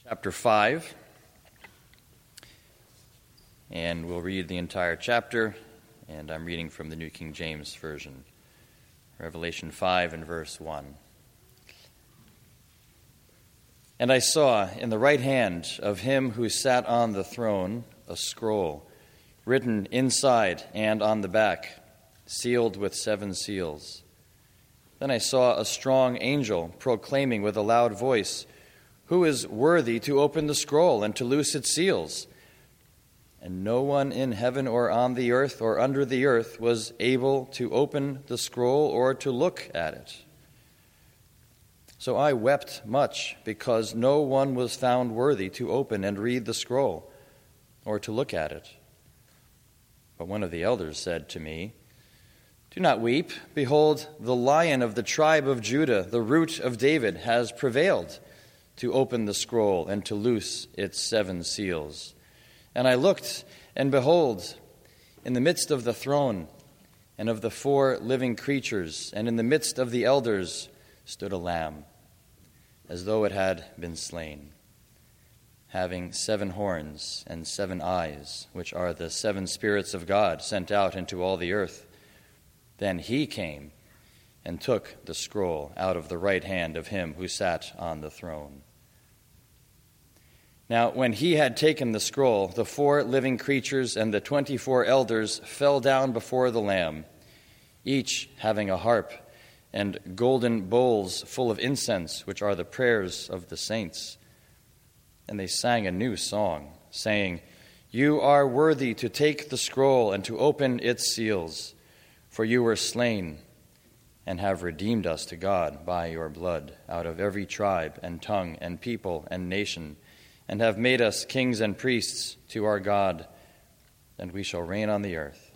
Chapter 5, and we'll read the entire chapter, and I'm reading from the New King James Version. Revelation 5 and verse 1. And I saw in the right hand of him who sat on the throne a scroll, written inside and on the back, sealed with 7 seals. Then I saw a strong angel proclaiming with a loud voice, "Who is worthy to open the scroll and to loose its seals?" And no one in heaven or on the earth or under the earth was able to open the scroll or to look at it. So I wept much because no one was found worthy to open and read the scroll or to look at it. But one of the elders said to me, "Do not weep. Behold, the Lion of the tribe of Judah, the Root of David, has prevailed to open the scroll and to loose its 7 seals." And I looked, and behold, in the midst of the throne and of the 4 living creatures, and in the midst of the elders, stood a lamb, as though it had been slain, having 7 horns and 7 eyes, which are the 7 spirits of God sent out into all the earth. Then he came and took the scroll out of the right hand of him who sat on the throne. Now, when he had taken the scroll, the 4 living creatures and the 24 elders fell down before the Lamb, each having a harp and golden bowls full of incense, which are the prayers of the saints. And they sang a new song, saying, "You are worthy to take the scroll and to open its seals, for you were slain and have redeemed us to God by your blood out of every tribe and tongue and people and nation, and have made us kings and priests to our God, and we shall reign on the earth."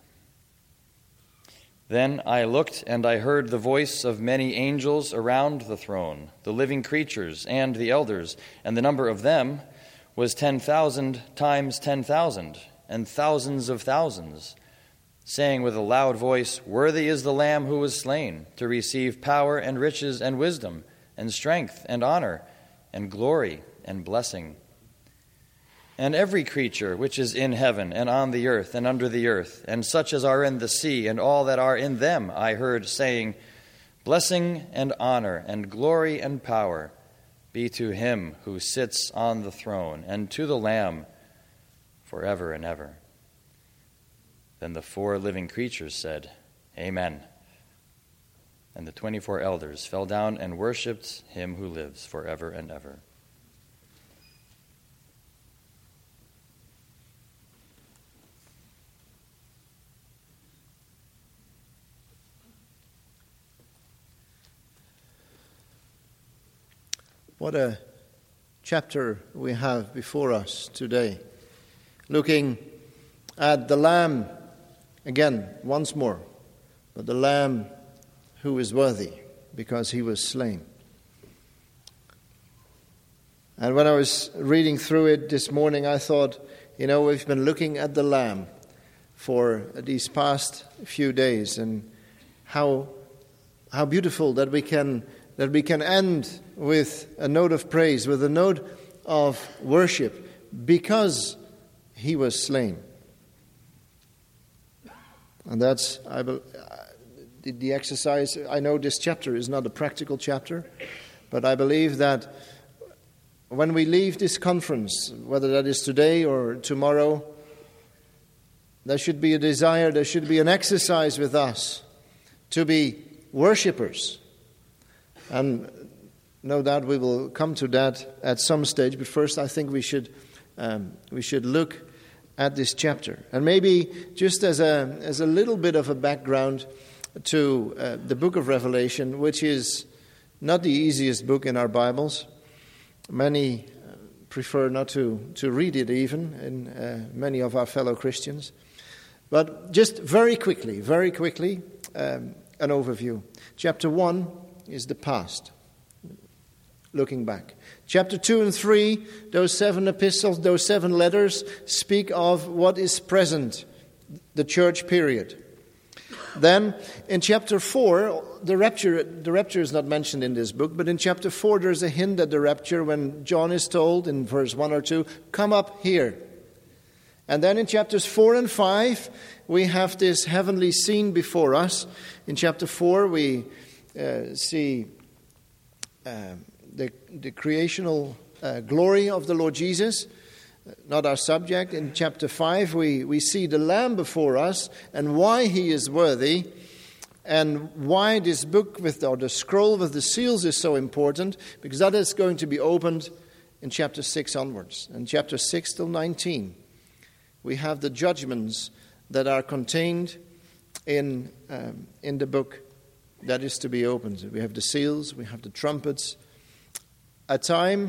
Then I looked, and I heard the voice of many angels around the throne, the living creatures and the elders, and the number of them was 10,000 times 10,000, and thousands of thousands, saying with a loud voice, "Worthy is the Lamb who was slain, to receive power and riches and wisdom and strength and honor and glory and blessing." And every creature which is in heaven and on the earth and under the earth, and such as are in the sea and all that are in them, I heard saying, "Blessing and honor and glory and power be to him who sits on the throne and to the Lamb forever and ever." Then the 4 living creatures said, "Amen." And the 24 elders fell down and worshipped him who lives forever and ever. What a chapter we have before us today. Looking at the Lamb again, once more, but the Lamb who is worthy because he was slain. And when I was reading through it this morning, I thought, we've been looking at the Lamb for these past few days, and how beautiful that we can end with a note of praise, with a note of worship, because he was slain. And that's the exercise. I know this chapter is not a practical chapter, but I believe that when we leave this conference, whether that is today or tomorrow, there should be a desire, there should be an exercise with us to be worshippers. And no doubt we will come to that at some stage. But first, I think we should look at this chapter, and maybe just as a little bit of a background to the book of Revelation, which is not the easiest book in our Bibles. Many prefer not to read it even, in many of our fellow Christians. But just very quickly, an overview. Chapter 1 is the past, looking back. Chapter 2 and 3, those 7 epistles, those 7 letters, speak of what is present, the church period. Then in chapter 4, the rapture is not mentioned in this book, but in chapter 4 there's a hint at the rapture when John is told in verse 1 or 2, come up here. And then in chapters 4 and 5, we have this heavenly scene before us. In chapter 4, we see the creational glory of the Lord Jesus, not our subject. In chapter 5, we see the Lamb before us and why he is worthy, and why this book or the scroll with the seals is so important, because that is going to be opened in chapter 6 onwards. And chapter 6 till 19, we have the judgments that are contained in the book that is to be opened. We have the seals, we have the trumpets. A time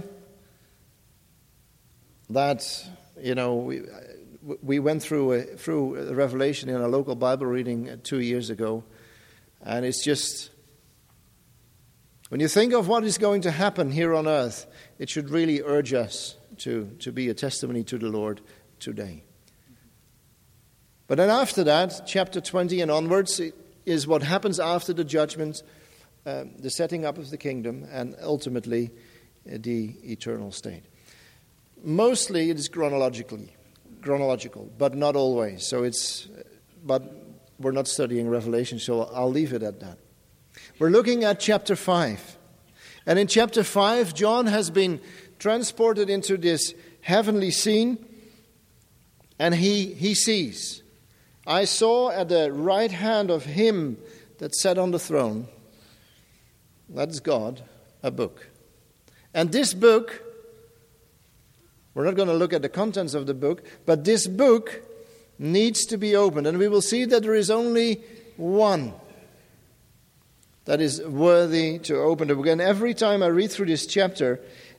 that, we went through a Revelation in a local Bible reading 2 years ago, and it's just, when you think of what is going to happen here on earth, it should really urge us to be a testimony to the Lord today. But then after that, chapter 20 and onwards is what happens after the judgment, the setting up of the kingdom, and ultimately the eternal state. Mostly it is chronological, but not always. But we're not studying Revelation, so I'll leave it at that. We're looking at chapter 5. And in chapter 5, John has been transported into this heavenly scene, and he sees, I saw at the right hand of him that sat on the throne, that's God, a book. And this book, we're not going to look at the contents of the book, but this book needs to be opened. And we will see that there is only one that is worthy to open the book. And every time I read through this chapter,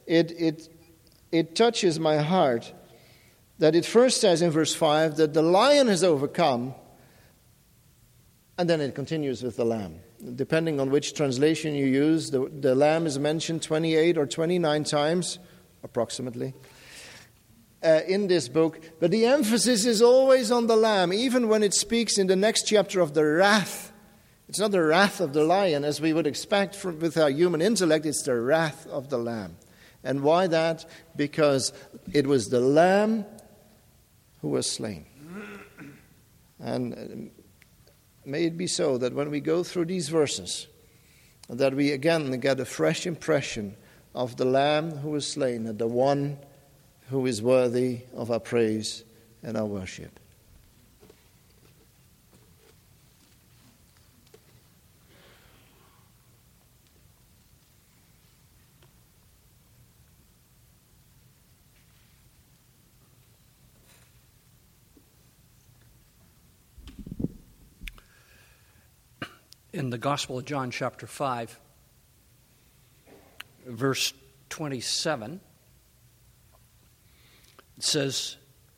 it touches my heart that it first says in verse 5 that the lion has overcome, and then it continues with the lamb. Depending on which translation you use, the lamb is mentioned 28 or 29 times, approximately, in this book. But the emphasis is always on the lamb, even when it speaks in the next chapter of the wrath. It's not the wrath of the lion, as we would expect with our human intellect. It's the wrath of the lamb. And why that? Because it was the lamb who was slain. And may it be so that when we go through these verses, that we again get a fresh impression of the Lamb who was slain, and the one who is worthy of our praise and our worship. In the Gospel of John, chapter 5, verse 27, it says,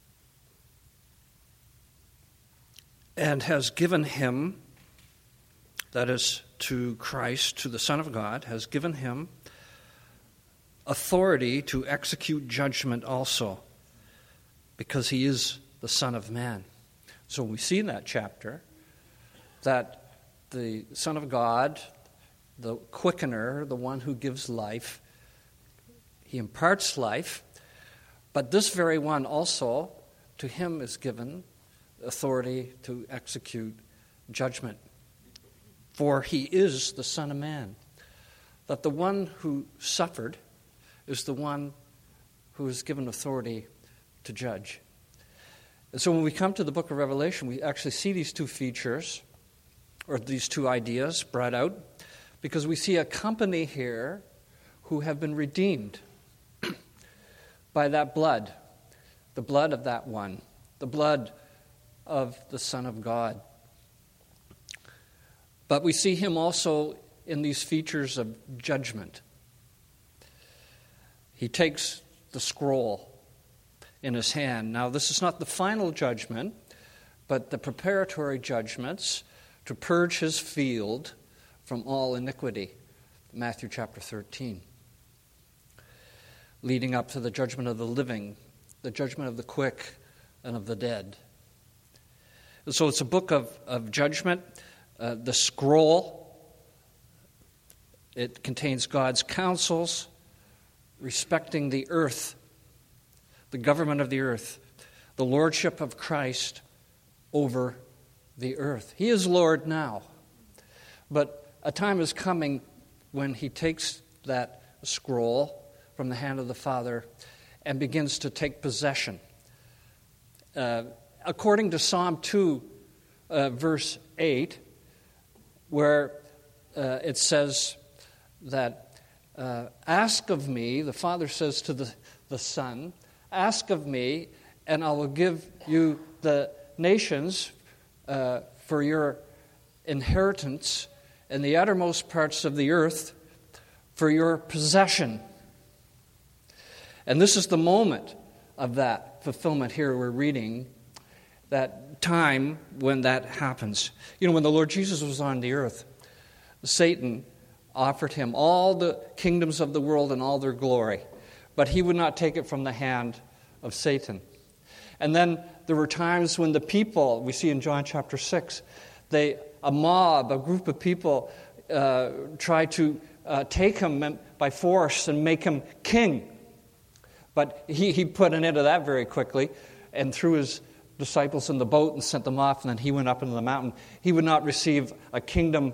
and has given him, that is to Christ, to the Son of God, has given him authority to execute judgment also, because he is the Son of Man. So we see in that chapter that the Son of God, the quickener, the one who gives life, he imparts life, but this very one also, to him is given authority to execute judgment. For he is the Son of Man. That the one who suffered is the one who is given authority to judge. And so when we come to the book of Revelation, we actually see these two features, or these two ideas brought out, because we see a company here who have been redeemed by that blood, the blood of that one, the blood of the Son of God. But we see him also in these features of judgment. He takes the scroll in his hand. Now, this is not the final judgment, but the preparatory judgments to purge his field from all iniquity. Matthew chapter 13. Leading up to the judgment of the living, the judgment of the quick and of the dead. And so it's a book of judgment, the scroll. It contains God's counsels respecting the earth, the government of the earth, the lordship of Christ over the earth. He is Lord now. But a time is coming when he takes that scroll from the hand of the Father and begins to take possession. According to Psalm 2, verse 8, where it says that, ask of me, the Father says to the Son, ask of me, and I will give you the nations for your inheritance, and the uttermost parts of the earth for your possession. And this is the moment of that fulfillment here we're reading, that time when that happens. You know, when the Lord Jesus was on the earth, Satan offered him all the kingdoms of the world and all their glory, but he would not take it from the hand of Satan. And then there were times when the people, we see in John chapter 6, a mob, a group of people tried to take him by force and make him king. But he put an end to that very quickly and threw his disciples in the boat and sent them off, and then he went up into the mountain. He would not receive a kingdom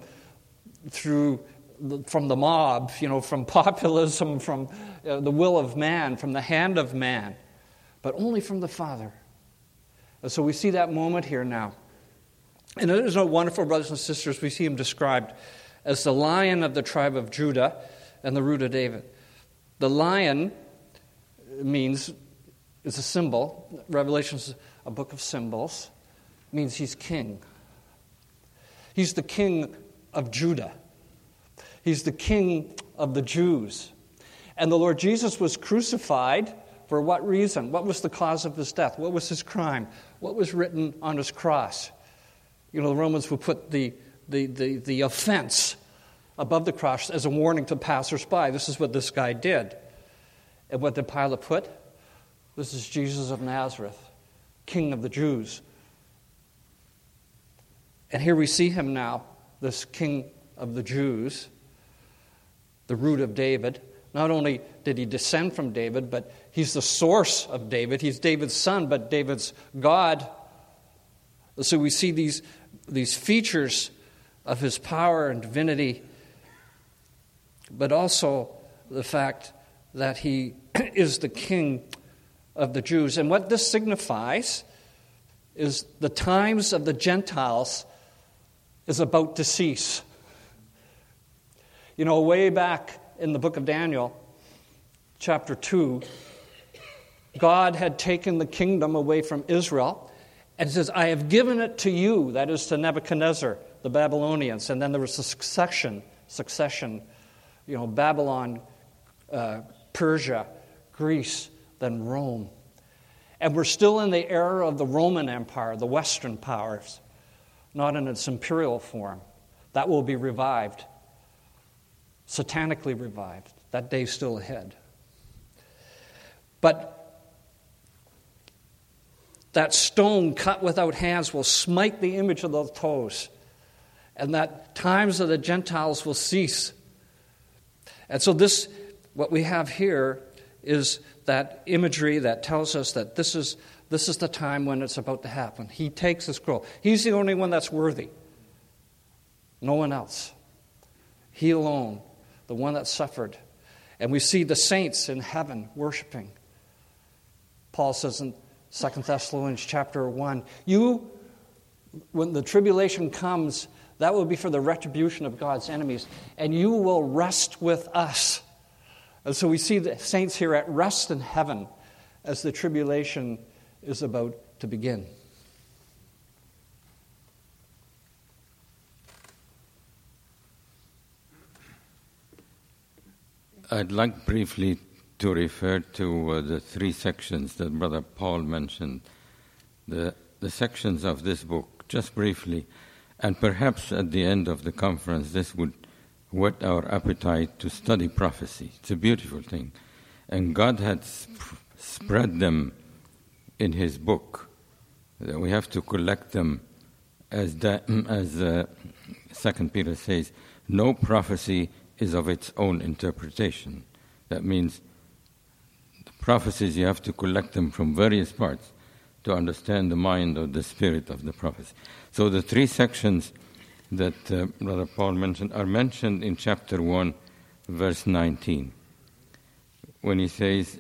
from the mob, from populism, from the will of man, from the hand of man, but only from the Father. And so we see that moment here now. And it is no wonderful, brothers and sisters, we see him described as the Lion of the tribe of Judah and the Root of David. The lion is a symbol. Revelation is a book of symbols. It means he's king. He's the king of Judah. He's the king of the Jews. And the Lord Jesus was crucified for what reason? What was the cause of his death? What was his crime? What was written on his cross? The Romans would put the offense above the cross as a warning to passers-by. This is what this guy did. And what did Pilate put? This is Jesus of Nazareth, King of the Jews. And here we see him now, this King of the Jews, the Root of David. Not only did he descend from David, but he's the source of David. He's David's son, but David's God. So we see these features of his power and divinity, but also the fact that he is the King of the Jews. And what this signifies is the times of the Gentiles is about to cease. Way back in the book of Daniel, chapter 2, God had taken the kingdom away from Israel, and it says, I have given it to you, that is to Nebuchadnezzar, the Babylonians. And then there was a succession, Babylon, Persia, Greece, then Rome. And we're still in the era of the Roman Empire, the Western powers, not in its imperial form. That will be revived, satanically revived. That day's still ahead. But that stone cut without hands will smite the image of the toes, and that times of the Gentiles will cease. And so what we have here is that imagery that tells us that this is the time when it's about to happen. He takes the scroll. He's the only one that's worthy. No one else. He alone, the one that suffered. And we see the saints in heaven worshiping. Paul says in 2 Thessalonians chapter 1, when the tribulation comes, that will be for the retribution of God's enemies, and you will rest with us. And so we see the saints here at rest in heaven as the tribulation is about to begin. I'd like briefly to refer to the three sections that Brother Paul mentioned, the sections of this book, just briefly, and perhaps at the end of the conference this would whet our appetite to study prophecy. It's a beautiful thing. And God had spread them in His book. We have to collect them as 2 Peter says, no prophecy is of its own interpretation. That means the prophecies, you have to collect them from various parts to understand the mind or the spirit of the prophecy. So the three sections that Brother Paul mentioned are mentioned in chapter 1, verse 19, when he says,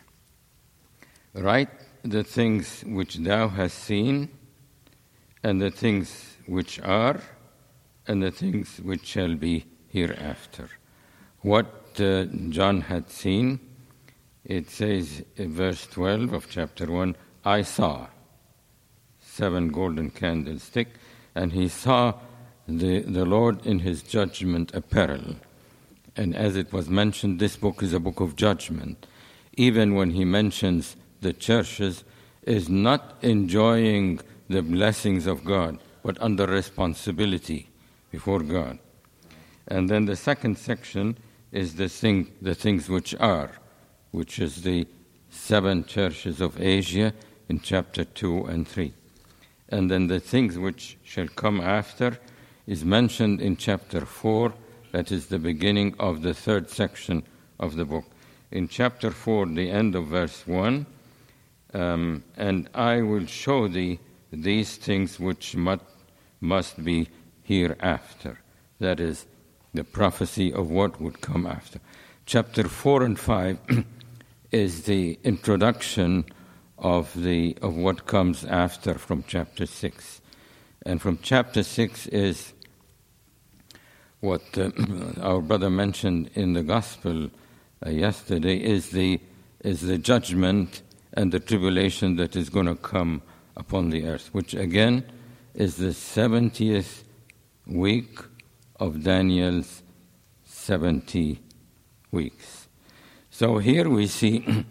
write the things which thou hast seen, and the things which are, and the things which shall be hereafter. What John had seen, it says in verse 12 of chapter 1, I saw 7 golden candlesticks, and he saw the Lord in his judgment apparel. And as it was mentioned, this book is a book of judgment. Even when he mentions the churches, is not enjoying the blessings of God, but under responsibility before God. And then the second section is the things which are, which is the 7 churches of Asia in chapter 2 and 3. And then the things which shall come after is mentioned in chapter 4, that is the beginning of the third section of the book. In chapter 4, the end of verse 1, and I will show thee these things which must be hereafter. That is the prophecy of what would come after. Chapter 4 and 5 is the introduction of what comes after from chapter 6. And from chapter 6 is what our brother mentioned in the gospel yesterday, is the judgment and the tribulation that is going to come upon the earth, which again is the 70th week of Daniel's 70 weeks. So here we see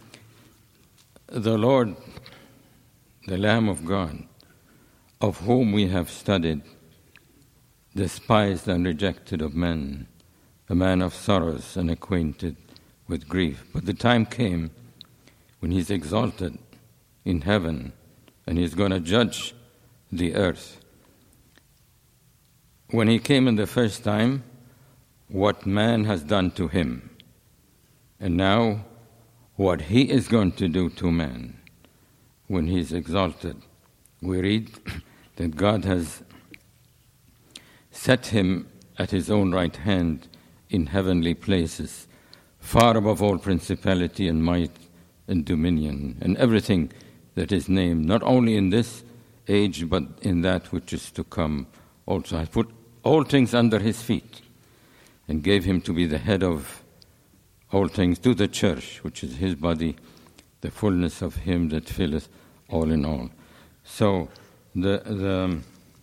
the Lord, the Lamb of God, of whom we have studied, despised and rejected of men, a man of sorrows and acquainted with grief. But the time came when he's exalted in heaven and he's going to judge the earth. When he came in the first time, what man has done to him, and now what he is going to do to man when he is exalted. We read that God has set him at his own right hand in heavenly places, far above all principality and might and dominion and everything that is named, not only in this age but in that which is to come also. I put all things under his feet and gave him to be the head of all things to the church, which is his body, the fullness of him that filleth all in all. So the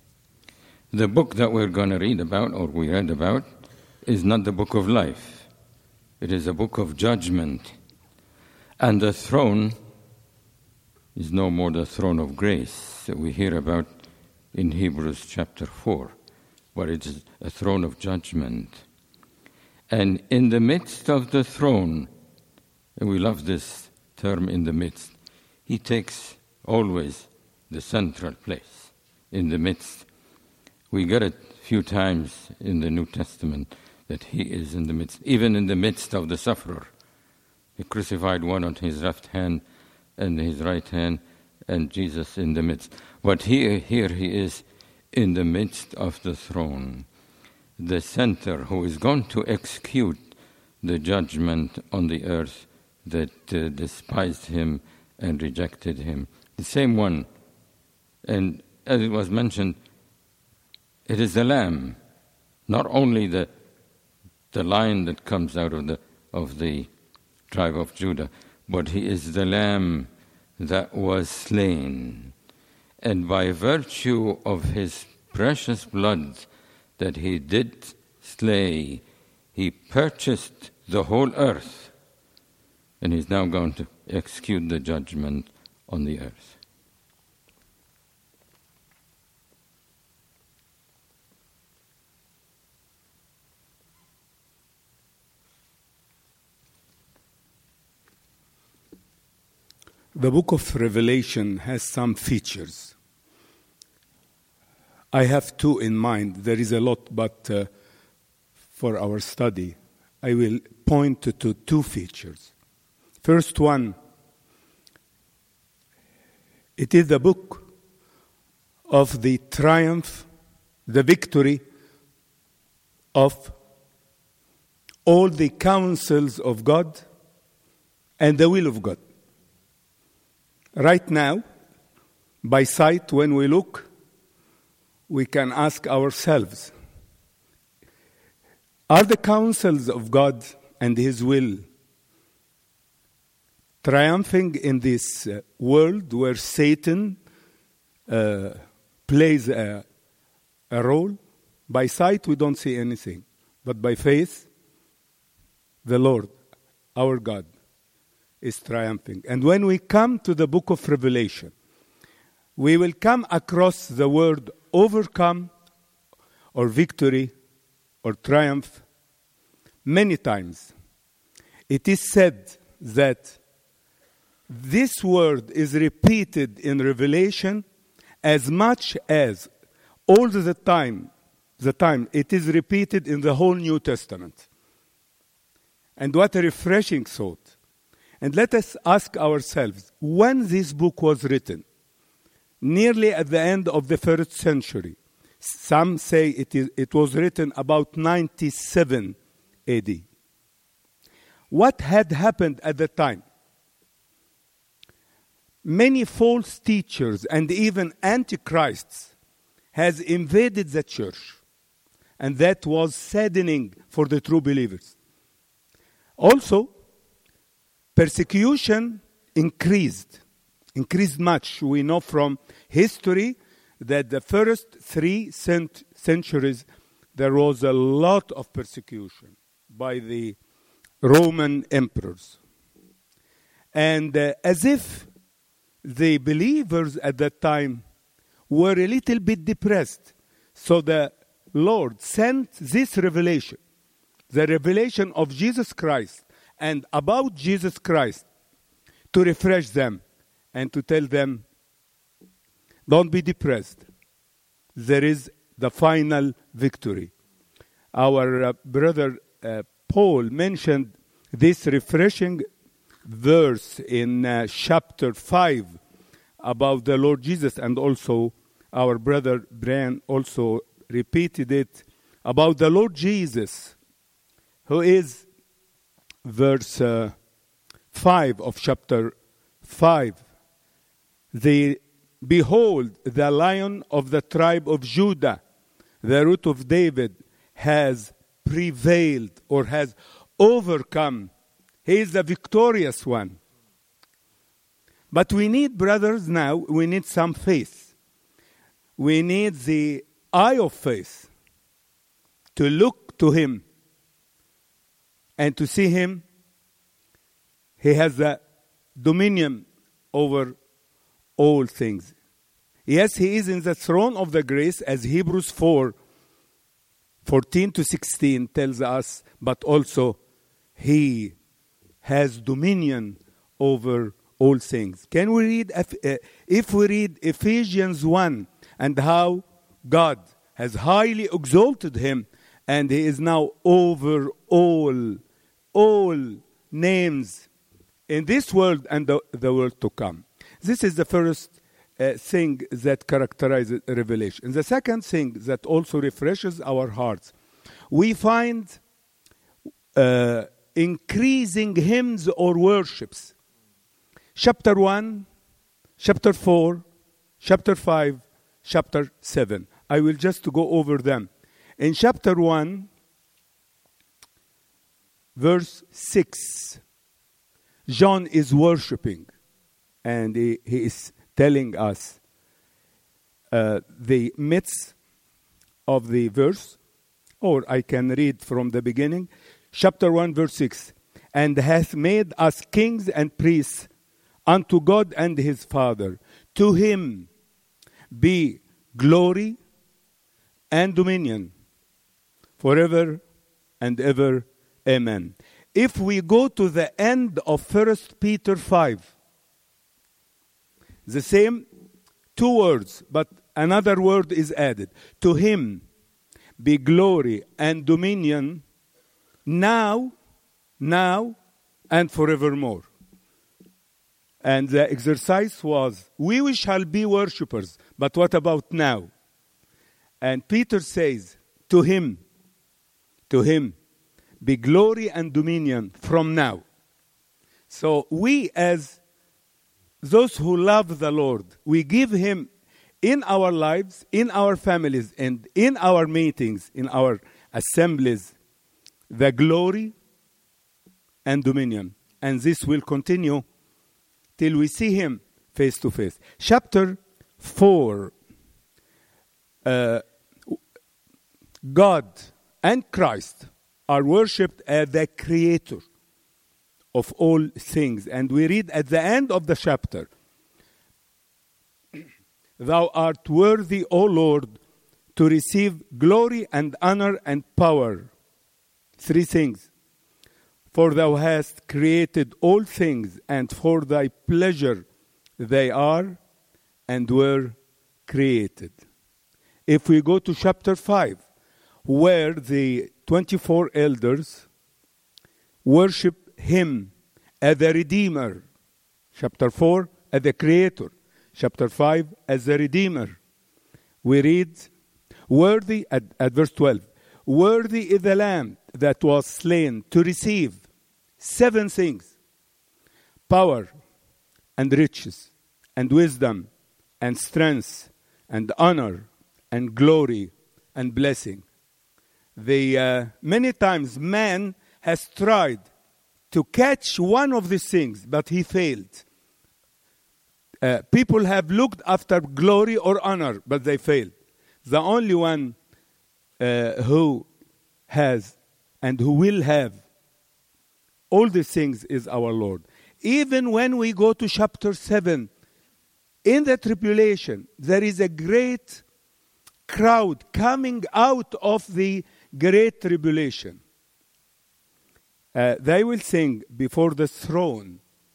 book that we're going to read about, or we read about, is not the book of life. It is a book of judgment. And the throne is no more the throne of grace that we hear about in Hebrews chapter 4, but it is a throne of judgment. And in the midst of the throne, and we love this term, in the midst, he takes always the central place, in the midst. We get it a few times in the New Testament that he is in the midst, even in the midst of the sufferer. He crucified one on his left hand and his right hand, and Jesus in the midst. But here he is in the midst of the throne, the center, who is going to execute the judgment on the earth that despised him and rejected him. The same one. And as it was mentioned, it is the Lamb, not only the Lion that comes out of the tribe of Judah, but he is the Lamb that was slain. And by virtue of his precious blood that he did slay, he purchased the whole earth, and he's now going to execute the judgment on the earth. The book of Revelation has some features. I have two in mind. There is a lot, but for our study, I will point to two features. First one, it is the book of the triumph, the victory of all the counsels of God and the will of God. Right now, by sight, when we look, we can ask ourselves, are the counsels of God and His will triumphing in this world where Satan plays a role? By sight, we don't see anything. But by faith, the Lord, our God, is triumphing. And when we come to the book of Revelation, we will come across the word overcome or victory or triumph many times. It is said that this word is repeated in Revelation as much as all the time it is repeated in the whole New Testament. And what a refreshing thought. And let us ask ourselves, when this book was written, nearly at the end of the 1st century, some say it was written about 97 AD. What had happened at the time? Many false teachers and even antichrists has invaded the church, and that was saddening for the true believers. Also, persecution increased much. We know from history that the first 3 centuries there was a lot of persecution by the Roman emperors. And as if the believers at that time were a little bit depressed, so the Lord sent this revelation, the revelation of Jesus Christ and about Jesus Christ, to refresh them and to tell them, don't be depressed. There is the final victory. Our brother Paul mentioned this refreshing verse in chapter 5 about the Lord Jesus, and also our brother Brian also repeated it about the Lord Jesus, who is verse 5 of chapter 5. Behold, the Lion of the tribe of Judah, the root of David, has prevailed or has overcome. He is the victorious one. But we need, brothers, now, we need some faith. We need the eye of faith to look to Him and to see Him. He has the dominion over all things. Yes, He is in the throne of the grace, as Hebrews 4:14-16 tells us, but also He has dominion over all things. Can we read, if we read Ephesians 1, and how God has highly exalted Him, and He is now over all names in this world and the world to come. This is the first thing that characterizes Revelation. The second thing that also refreshes our hearts, we find increasing hymns or worships. Chapter 1, chapter 4, chapter 5, chapter 7. I will just go over them. In chapter 1, verse 6, John is worshiping, and he is telling us the myths of the verse, or I can read from the beginning. Chapter 1, verse 6, and hath made us kings and priests unto God and His Father. To Him be glory and dominion forever and ever. Amen. If we go to the end of 1 Peter 5, the same two words, but another word is added. To him be glory and dominion now, and forevermore. And the exercise was, we shall be worshippers, but what about now? And Peter says, to him be glory and dominion from now. So we, as those who love the Lord, we give him in our lives, in our families, and in our meetings, in our assemblies, the glory and dominion. And this will continue till we see him face to face. Chapter 4, God and Christ are worshipped as the creator of all things. And we read at the end of the chapter, Thou art worthy, O Lord, to receive glory and honor and power. 3 things. For thou hast created all things, and for thy pleasure they are and were created. If we go to chapter 5, where the 24 elders worship him as the Redeemer. Chapter 4, as the Creator. Chapter 5, as the Redeemer. We read, worthy, at verse 12, worthy is the Lamb that was slain to receive 7 things: power and riches and wisdom and strength and honor and glory and blessing. Many times man has tried to catch one of these things, but he failed. People have looked after glory or honor, but they failed. The only one who has and who will have all these things is our Lord. Even when we go to chapter 7, in the tribulation, there is a great crowd coming out of the great tribulation. They will sing before the throne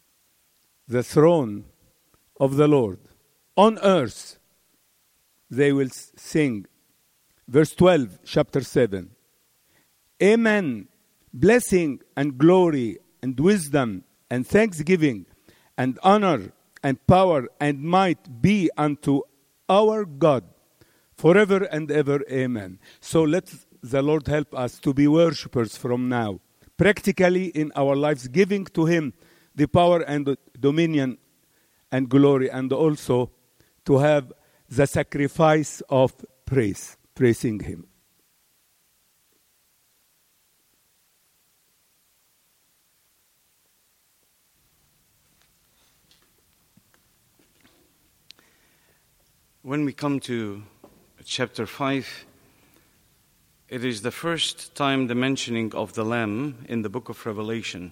of the Lord. On earth, they will sing. Verse 12, chapter 7. Amen. Blessing and glory and wisdom and thanksgiving and honor and power and might be unto our God forever and ever. Amen. So let the Lord help us to be worshippers from now. Practically in our lives, giving to him the power and dominion and glory, and also to have the sacrifice of praising him. When we come to chapter 5, it is the first time the mentioning of the Lamb in the book of Revelation.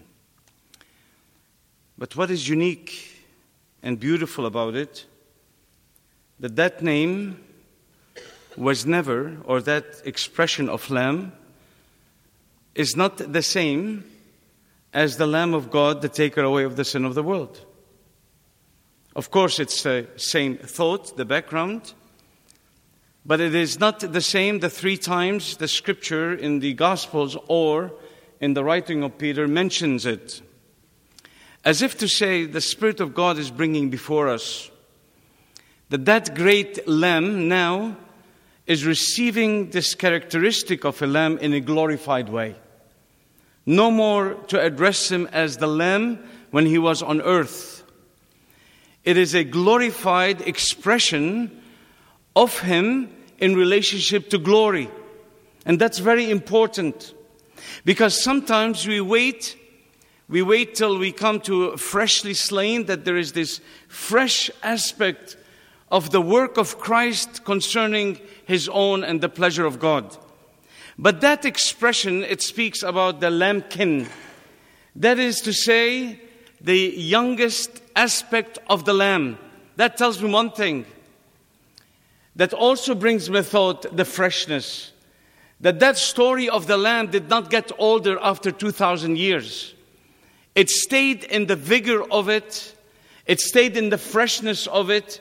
But what is unique and beautiful about it, that name was never, or that expression of Lamb, is not the same as the Lamb of God, the taker away of the sin of the world. Of course, it's the same thought, the background, but it is not the same the 3 times the scripture in the Gospels or in the writing of Peter mentions it. As if to say, the Spirit of God is bringing before us that great Lamb now is receiving this characteristic of a lamb in a glorified way. No more to address him as the Lamb when he was on earth. It is a glorified expression of him in relationship to glory. And that's very important. Because sometimes we wait till we come to freshly slain, that there is this fresh aspect of the work of Christ concerning his own and the pleasure of God. But that expression, it speaks about the lambkin. That is to say, the youngest aspect of the lamb. That tells me one thing. That also brings me thought the freshness. That story of the lamb did not get older after 2,000 years. It stayed in the vigor of it. It stayed in the freshness of it.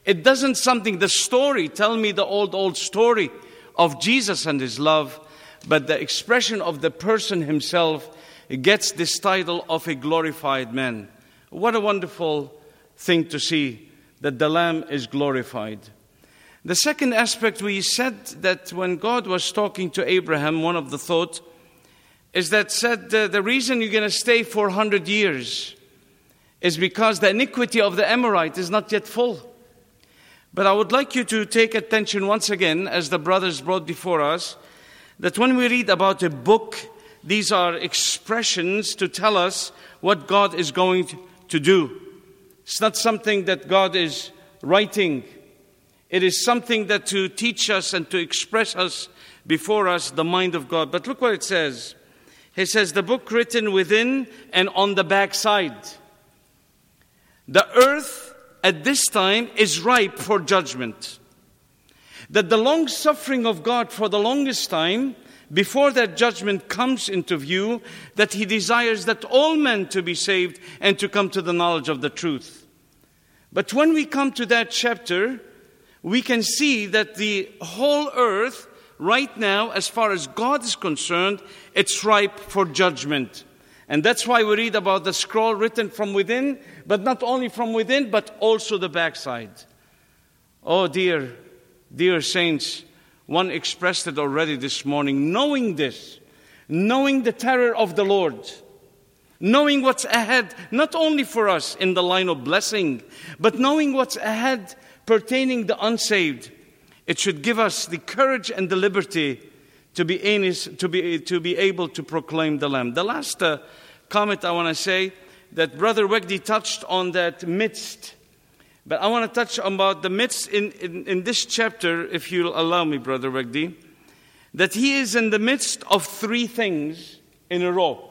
It doesn't something, the story, tell me the old story of Jesus and His love, but the expression of the person Himself gets this title of a glorified man. What a wonderful thing to see, that the Lamb is glorified. The second aspect, we said that when God was talking to Abraham, one of the thought is that said the reason you're going to stay 400 years is because the iniquity of the Amorite is not yet full. But I would like you to take attention once again, as the brothers brought before us, that when we read about a book, these are expressions to tell us what God is going to do. It's not something that God is writing. It is something that to teach us and to express us before us the mind of God. But look what it says. He says, the book written within and on the backside. The earth at this time is ripe for judgment. That the long suffering of God for the longest time, before that judgment comes into view, that He desires that all men to be saved and to come to the knowledge of the truth. But when we come to that chapter, we can see that the whole earth, right now, as far as God is concerned, it's ripe for judgment. And that's why we read about the scroll written from within, but not only from within, but also the backside. Oh, dear saints, one expressed it already this morning, knowing this, knowing the terror of the Lord, knowing what's ahead, not only for us in the line of blessing, but knowing what's ahead pertaining the unsaved, it should give us the courage and the liberty to be able to proclaim the Lamb. The last comment I want to say, that Brother Wegdi touched on that midst. But I want to touch about the midst in this chapter, if you'll allow me, Brother Wegdi, that He is in the midst of three things in a row.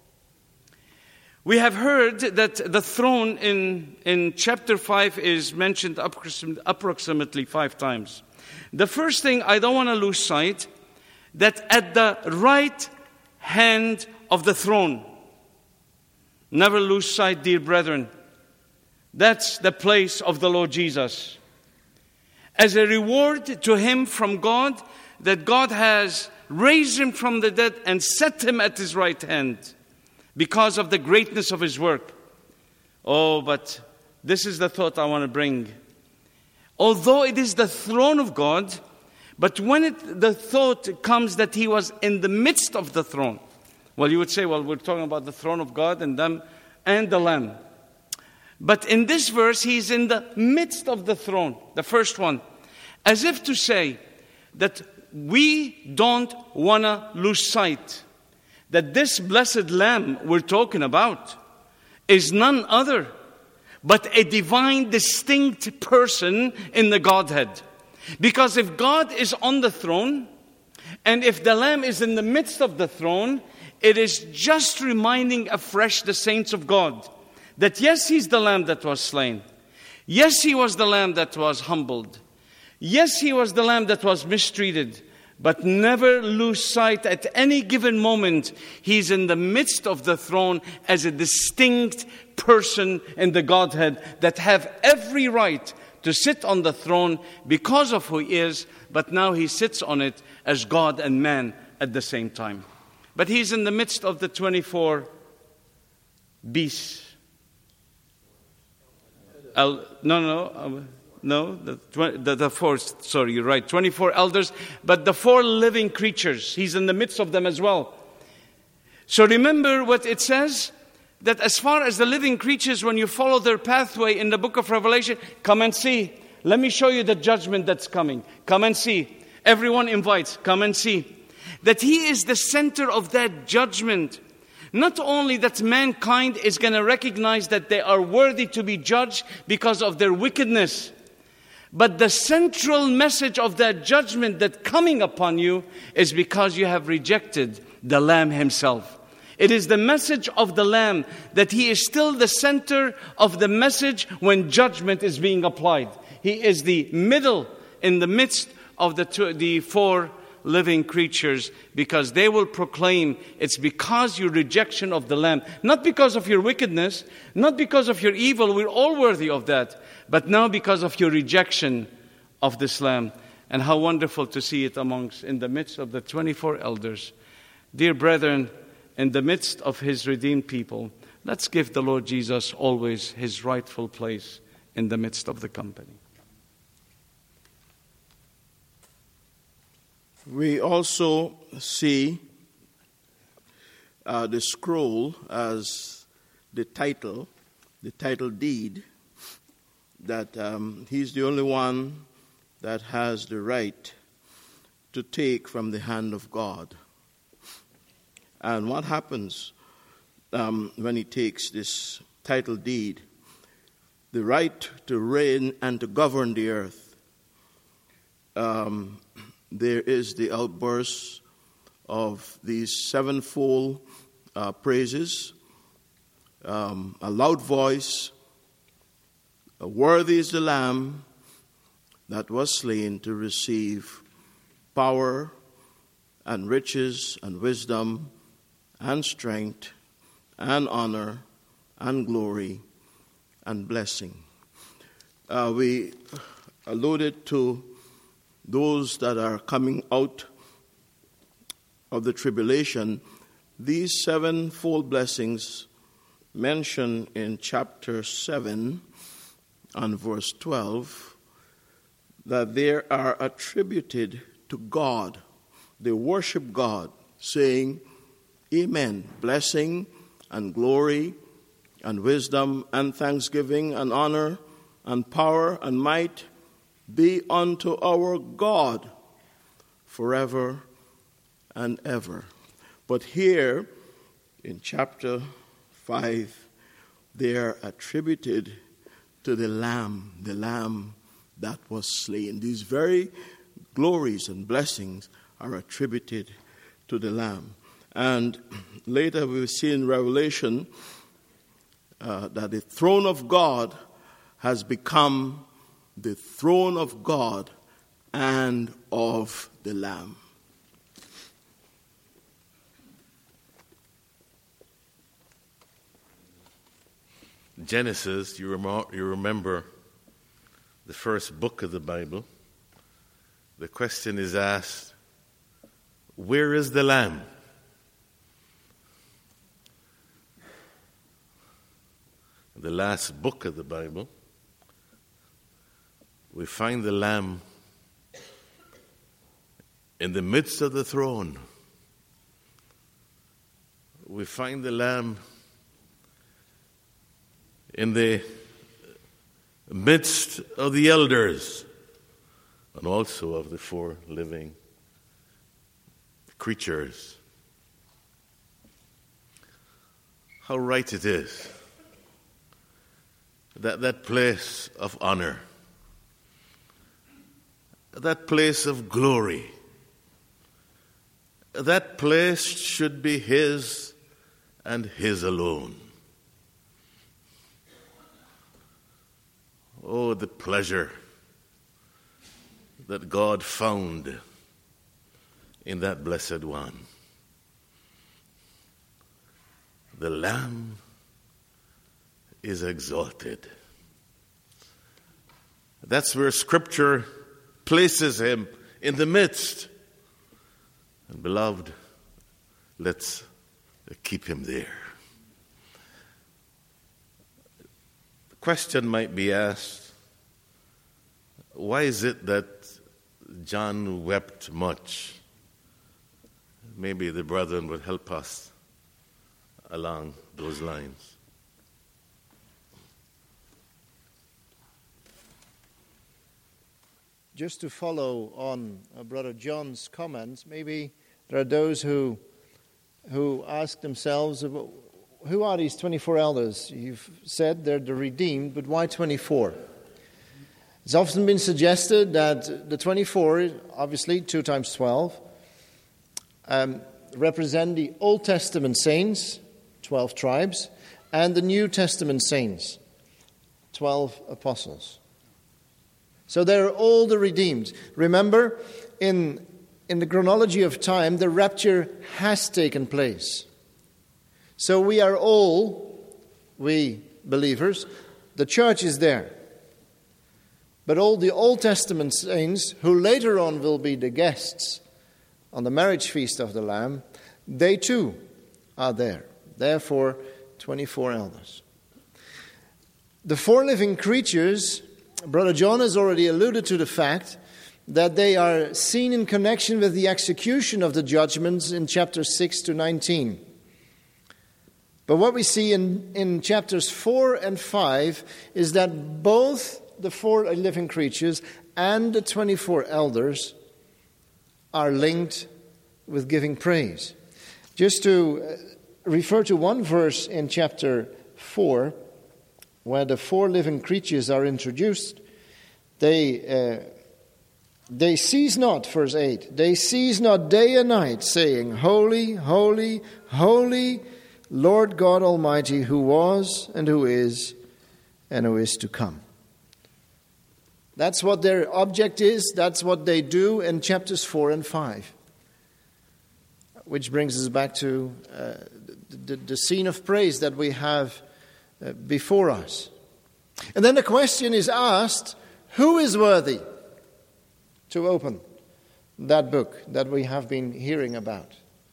We have heard that the throne in chapter 5 is mentioned approximately 5 times. The first thing I don't want to lose sight, that at the right hand of the throne, never lose sight, dear brethren, that's the place of the Lord Jesus. As a reward to Him from God, that God has raised Him from the dead and set Him at His right hand, because of the greatness of His work. Oh, but this is the thought I want to bring. Although it is the throne of God, but when the thought comes that He was in the midst of the throne, well, you would say, well, we're talking about the throne of God and them and the Lamb. But in this verse, He's in the midst of the throne, the first one, as if to say that we don't want to lose sight that this blessed Lamb we're talking about is none other but a divine, distinct person in the Godhead. Because if God is on the throne, and if the Lamb is in the midst of the throne, it is just reminding afresh the saints of God that yes, He's the Lamb that was slain. Yes, He was the Lamb that was humbled. Yes, He was the Lamb that was mistreated. But never lose sight at any given moment, He's in the midst of the throne as a distinct person in the Godhead that have every right to sit on the throne because of who He is, but now He sits on it as God and man at the same time. But He's in the midst of the 24 beasts. The four, sorry, you're right, 24 elders, but the 4 living creatures, He's in the midst of them as well. So remember what it says, that as far as the living creatures, when you follow their pathway in the book of Revelation, come and see. Let me show you the judgment that's coming. Come and see. Everyone invites, come and see. That He is the center of that judgment. Not only that mankind is going to recognize that they are worthy to be judged because of their wickedness, but the central message of that judgment that coming upon you is because you have rejected the Lamb Himself. It is the message of the Lamb that He is still the center of the message when judgment is being applied. He is the middle, in the midst of the 4 living creatures, because they will proclaim it's because your rejection of the Lamb, not because of your wickedness, not because of your evil, we're all worthy of that, but now because of your rejection of this Lamb. And how wonderful to see it in the midst of the 24 elders. Dear brethren, in the midst of His redeemed people, let's give the Lord Jesus always His rightful place in the midst of the company. We also see the scroll as the title deed, that He's the only one that has the right to take from the hand of God. And what happens when He takes this title deed? The right to reign and to govern the earth. There is the outburst of these sevenfold praises, a loud voice, worthy is the Lamb that was slain to receive power and riches and wisdom and strength and honor and glory and blessing. We alluded to those that are coming out of the tribulation. These sevenfold blessings mentioned in chapter 7 and verse 12, that they are attributed to God. They worship God, saying, Amen. Blessing and glory and wisdom and thanksgiving and honor and power and might be unto our God forever and ever. But here in chapter 5, they are attributed to the Lamb that was slain. These very glories and blessings are attributed to the Lamb. And later we will see in Revelation that the throne of God has become the throne of God and of the Lamb. Genesis, you remember the first book of the Bible. The question is asked, where is the Lamb? The last book of the Bible, we find the Lamb in the midst of the throne. We find the Lamb in the midst of the elders and also of the four living creatures. How right it is that place of honor, that place of glory, that place should be His and His alone. Oh, the pleasure that God found in that blessed one. The Lamb is exalted. That's where Scripture places Him, in the midst. And beloved, let's keep Him there. The question might be asked, why is it that John wept much? Maybe the brethren would help us along those lines. Just to follow on Brother John's comments, maybe there are those who ask themselves, who are these 24 elders? You've said they're the redeemed, but why 24? It's often been suggested that the 24, obviously 2 times 12, represent the Old Testament saints, 12 tribes, and the New Testament saints, 12 apostles. So they're all the redeemed. Remember, in in the chronology of time, the rapture has taken place. So we are all, we believers, the church is there. But all the Old Testament saints, who later on will be the guests on the marriage feast of the Lamb, they too are there. Therefore, 24 elders. The four living creatures, Brother John has already alluded to the fact that they are seen in connection with the execution of the judgments in chapters 6 to 19. But what we see in chapters 4 and 5 is that both the four living creatures and the 24 elders are linked with giving praise. Just to refer to one verse in chapter 4, where the four living creatures are introduced, they cease not, verse 8, they cease not day and night, saying, Holy, holy, holy, Lord God Almighty, who was and who is to come. That's what their object is. That's what they do in chapters 4 and 5. Which brings us back to the scene of praise that we have before us. And then the question is asked, who is worthy to open that book that we have been hearing about?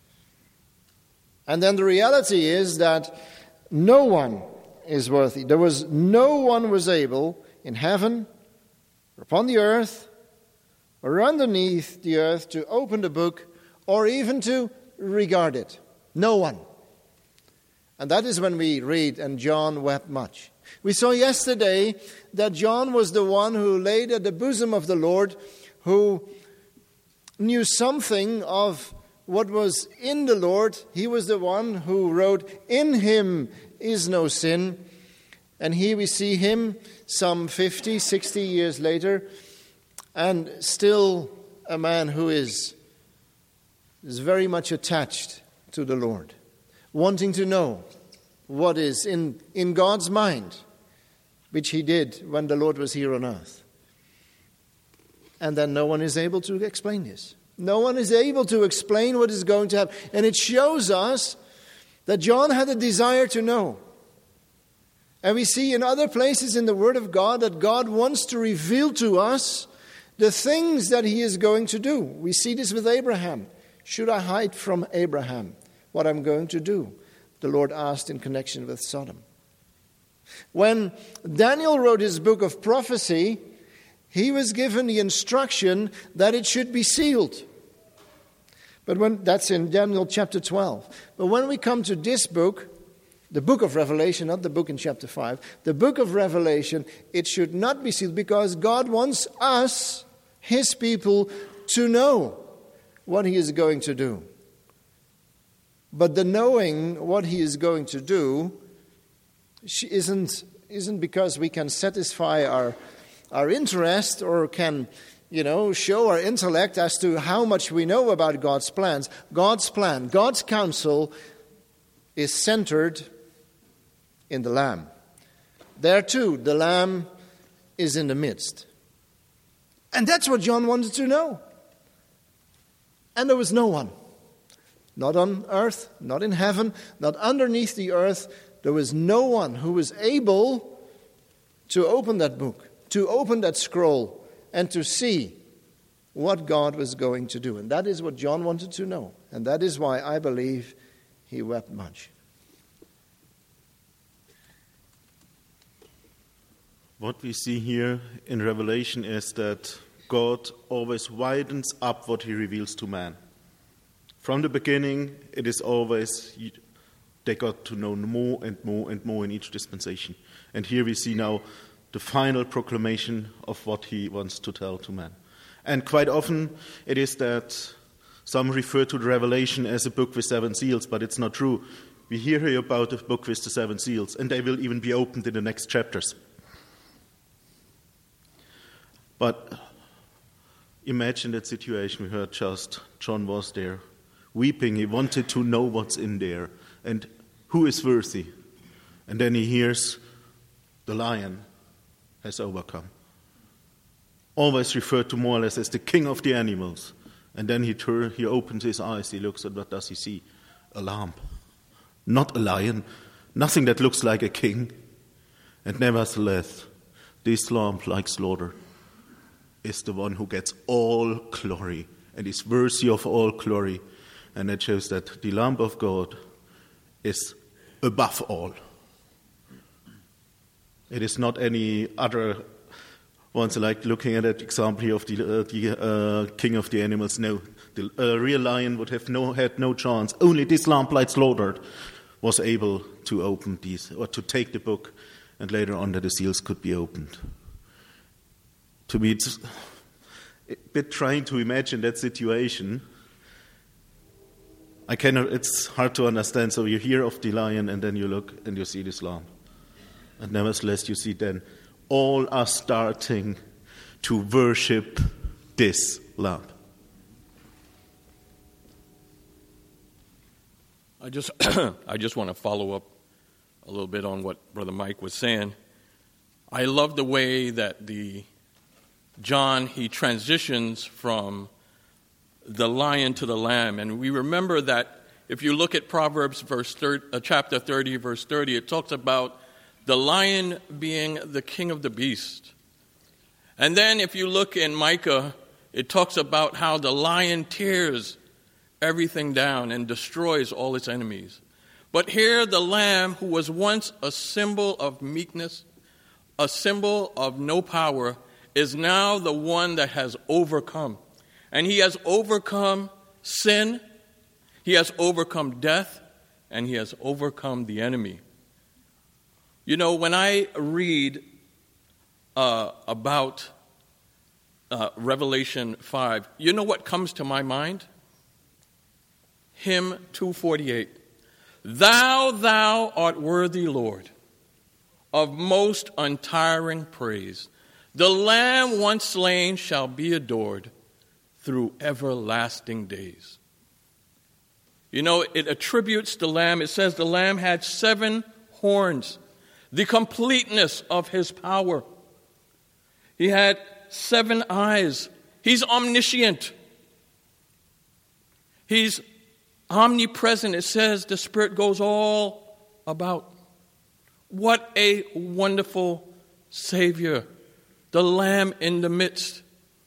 And then the reality is that no one is worthy. No one was able in heaven, or upon the earth, or underneath the earth to open the book or even to regard it. No one. And that is when we read, and John wept much. We saw yesterday that John was the one who laid at the bosom of the Lord, who knew something of what was in the Lord. He was the one who wrote, "In him is no sin." And here we see him some 50, 60 years later, and still a man who is very much attached to the Lord, wanting to know what is in God's mind, which he did when the Lord was here on earth. And then no one is able to explain this. No one is able to explain what is going to happen. And it shows us that John had a desire to know. And we see in other places in the Word of God that God wants to reveal to us the things that he is going to do. We see this with Abraham. Should I hide from Abraham what I'm going to do? The Lord asked in connection with Sodom. When Daniel wrote his book of prophecy, he was given the instruction that it should be sealed. But that's in Daniel chapter 12. But when we come to this book, the book of Revelation, not the book in chapter 5, the book of Revelation, it should not be sealed because God wants us, his people, to know what he is going to do. But the knowing what he is going to do isn't because we can satisfy our interest or can, show our intellect as to how much we know about God's plans. God's plan, God's counsel is centered in the Lamb. There too, the Lamb is in the midst. And that's what John wanted to know. And there was no one. Not on earth, not in heaven, not underneath the earth. There was no one who was able to open that book, to open that scroll, and to see what God was going to do. And that is what John wanted to know. And that is why I believe he wept much. What we see here in Revelation is that God always widens up what he reveals to man. From the beginning, it is always, they got to know more and more and more in each dispensation. And here we see now the final proclamation of what he wants to tell to man. And quite often it is that some refer to the Revelation as a book with 7 seals, but it's not true. We hear here about the book with the 7 seals, and they will even be opened in the next chapters. But imagine that situation. We heard just John was there, weeping. He wanted to know what's in there and who is worthy. And then he hears the lion has overcome. Always referred to more or less as the king of the animals. And then he opens his eyes, he looks at what does he see? A lamb. Not a lion, nothing that looks like a king. And nevertheless, this lamb, like slaughter, is the one who gets all glory and is worthy of all glory. And that shows that the Lamb of God is above all. It is not any other ones like looking at that example here of the king of the animals. No, the real lion would have had no chance. Only this lamb, like slaughtered, was able to open these, or to take the book, and later on that the seals could be opened. To me, it's a bit trying to imagine that situation. It's hard to understand. So you hear of the lion, and then you look and you see this lamb. And nevertheless, you see then all are starting to worship this lamb. I just want to follow up a little bit on what Brother Mike was saying. I love the way that John transitions from the lion to the lamb. And we remember that if you look at Proverbs chapter 30, verse 30, it talks about the lion being the king of the beast. And then if you look in Micah, it talks about how the lion tears everything down and destroys all its enemies. But here the lamb, who was once a symbol of meekness, a symbol of no power, is now the one that has overcome. And he has overcome sin, he has overcome death, and he has overcome the enemy. You know, when I read about Revelation 5, you know what comes to my mind? Hymn 248. Thou art worthy, Lord, of most untiring praise. The Lamb once slain shall be adored through everlasting days. You know, it attributes the Lamb. It says the Lamb had 7 horns, the completeness of his power. He had 7 eyes. He's omniscient. He's omnipresent. It says the Spirit goes all about. What a wonderful Savior. The Lamb in the midst.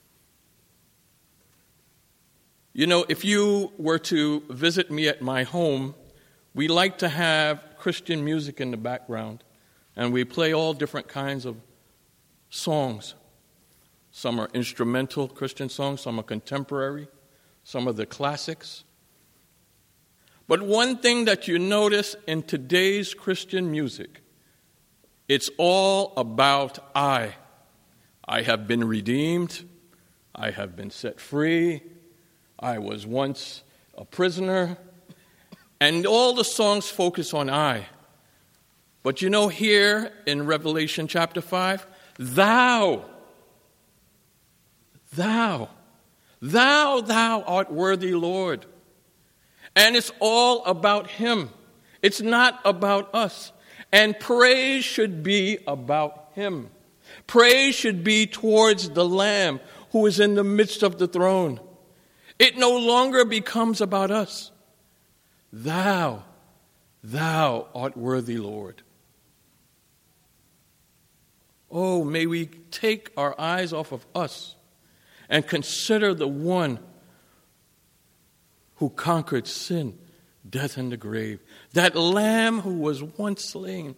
You know, if you were to visit me at my home, we like to have Christian music in the background, and we play all different kinds of songs. Some are instrumental Christian songs, some are contemporary, some are the classics. But one thing that you notice in today's Christian music, it's all about I. I have been redeemed. I have been set free. I was once a prisoner. And all the songs focus on I. But you know, here in Revelation chapter 5, thou art worthy, Lord. And it's all about him. It's not about us. And praise should be about him. Praise should be towards the Lamb who is in the midst of the throne. It no longer becomes about us. Thou art worthy, Lord. Oh, may we take our eyes off of us and consider the one who conquered sin, death, and the grave. That Lamb who was once slain.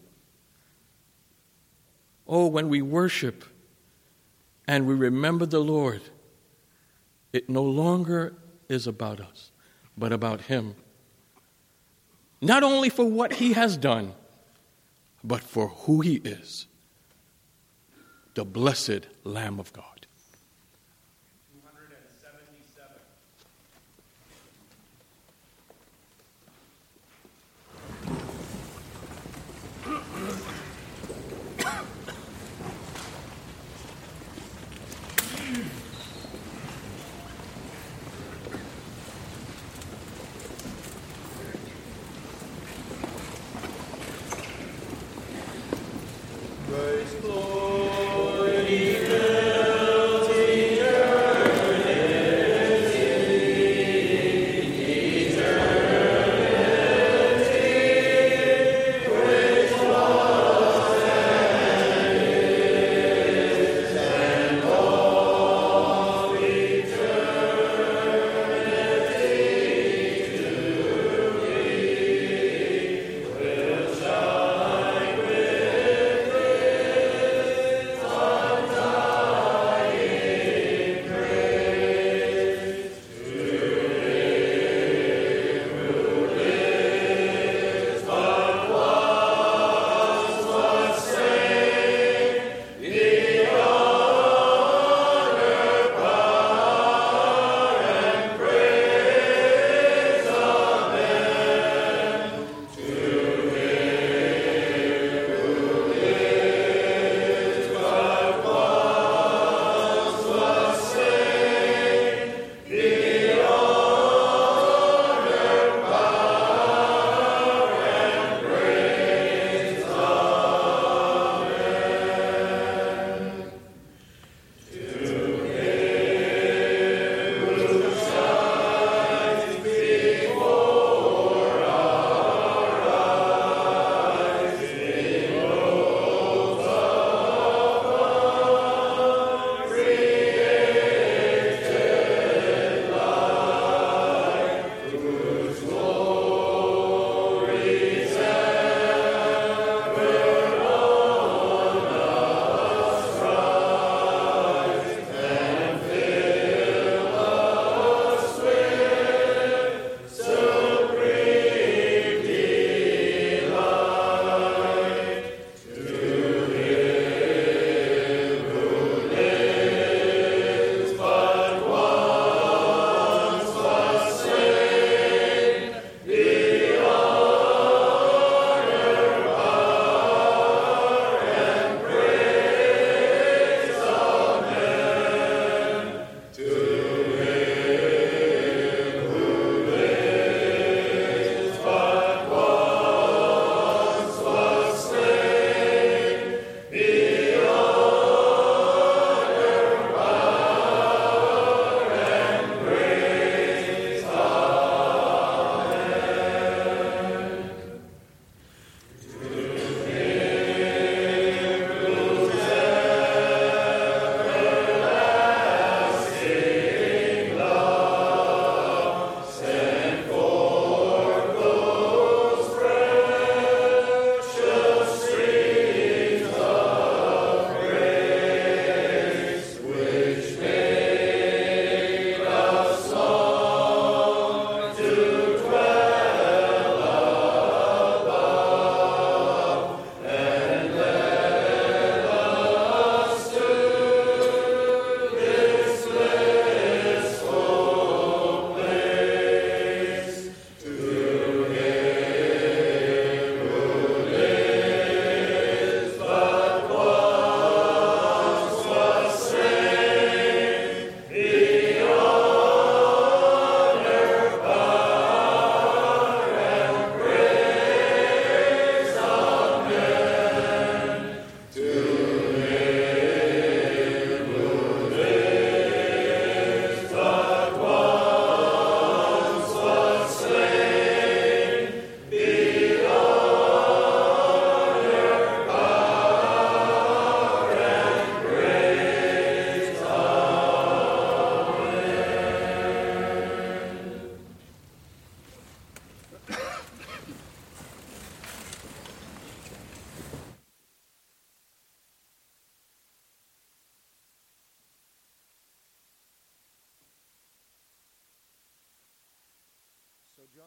Oh, when we worship and we remember the Lord, it no longer is about us, but about him. Not only for what he has done, but for who he is. The blessed Lamb of God. 277. Praise the Lord, eternity.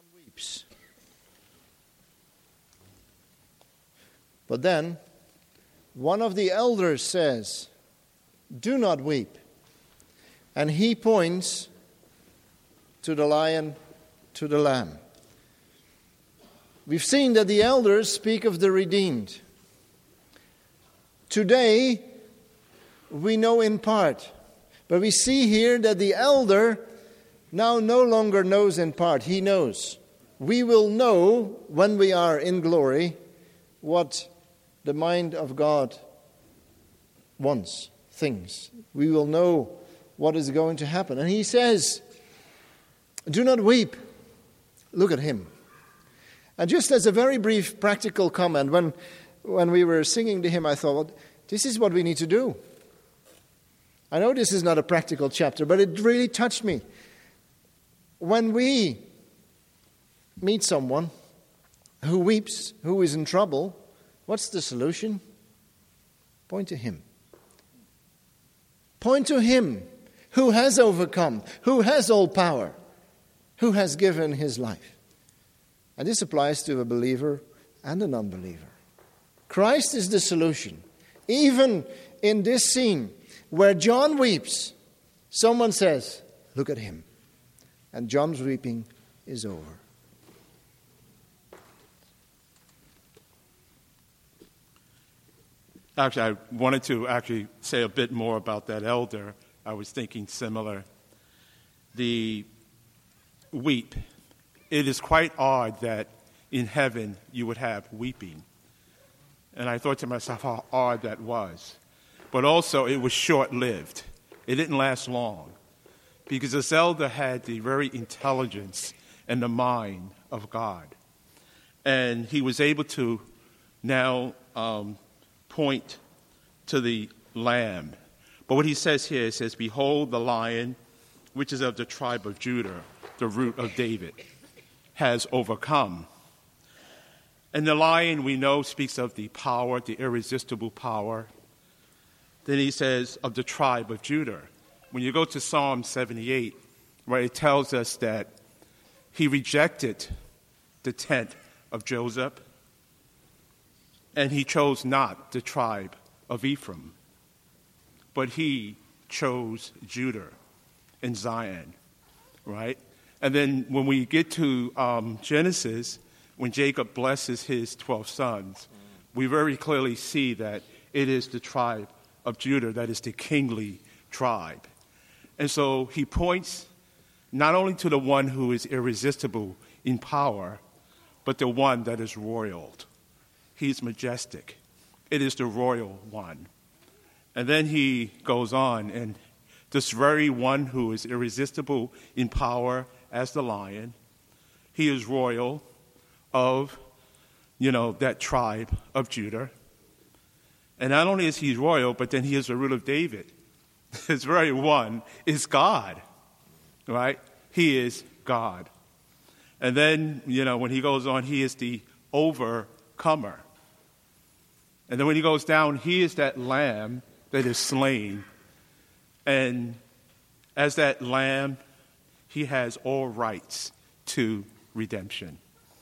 weeps. But then one of the elders says, "Do not weep." And he points to the lion, to the lamb. We've seen that the elders speak of the redeemed. Today, we know in part. But we see here that the elder now no longer knows in part. He knows. We will know when we are in glory what the mind of God wants, thinks. We will know what is going to happen. And he says, "Do not weep. Look at him." And just as a very brief practical comment, when we were singing to him, I thought, well, this is what we need to do. I know this is not a practical chapter, but it really touched me. When we meet someone who weeps, who is in trouble, what's the solution? Point to him. Point to him who has overcome, who has all power, who has given his life. And this applies to a believer and a non-believer. Christ is the solution. Even in this scene where John weeps, someone says, "Look at him." And John's weeping is over. Actually, I wanted to say a bit more about that elder. I was thinking similar. The weep. It is quite odd that in heaven you would have weeping. And I thought to myself how odd that was. But also it was short-lived. It didn't last long. Because this elder had the very intelligence and the mind of God. And he was able to now point to the lamb. But what he says here, it says, "Behold the lion, which is of the tribe of Judah, the root of David, has overcome." And the lion, we know, speaks of the power, the irresistible power. Then he says, of the tribe of Judah. When you go to Psalm 78, right, it tells us that he rejected the tent of Joseph, and he chose not the tribe of Ephraim, but he chose Judah and Zion, right? And then when we get to Genesis, when Jacob blesses his 12 sons, we very clearly see that it is the tribe of Judah that is the kingly tribe. And so he points not only to the one who is irresistible in power, but the one that is royal. He's majestic. It is the royal one. And then he goes on, and this very one who is irresistible in power as the lion, he is royal of, that tribe of Judah. And not only is he royal, but then he is the root of David. His very one is God, right? He is God. And then, when he goes on, he is the overcomer. And then when he goes down, he is that lamb that is slain. And as that lamb, he has all rights to redemption.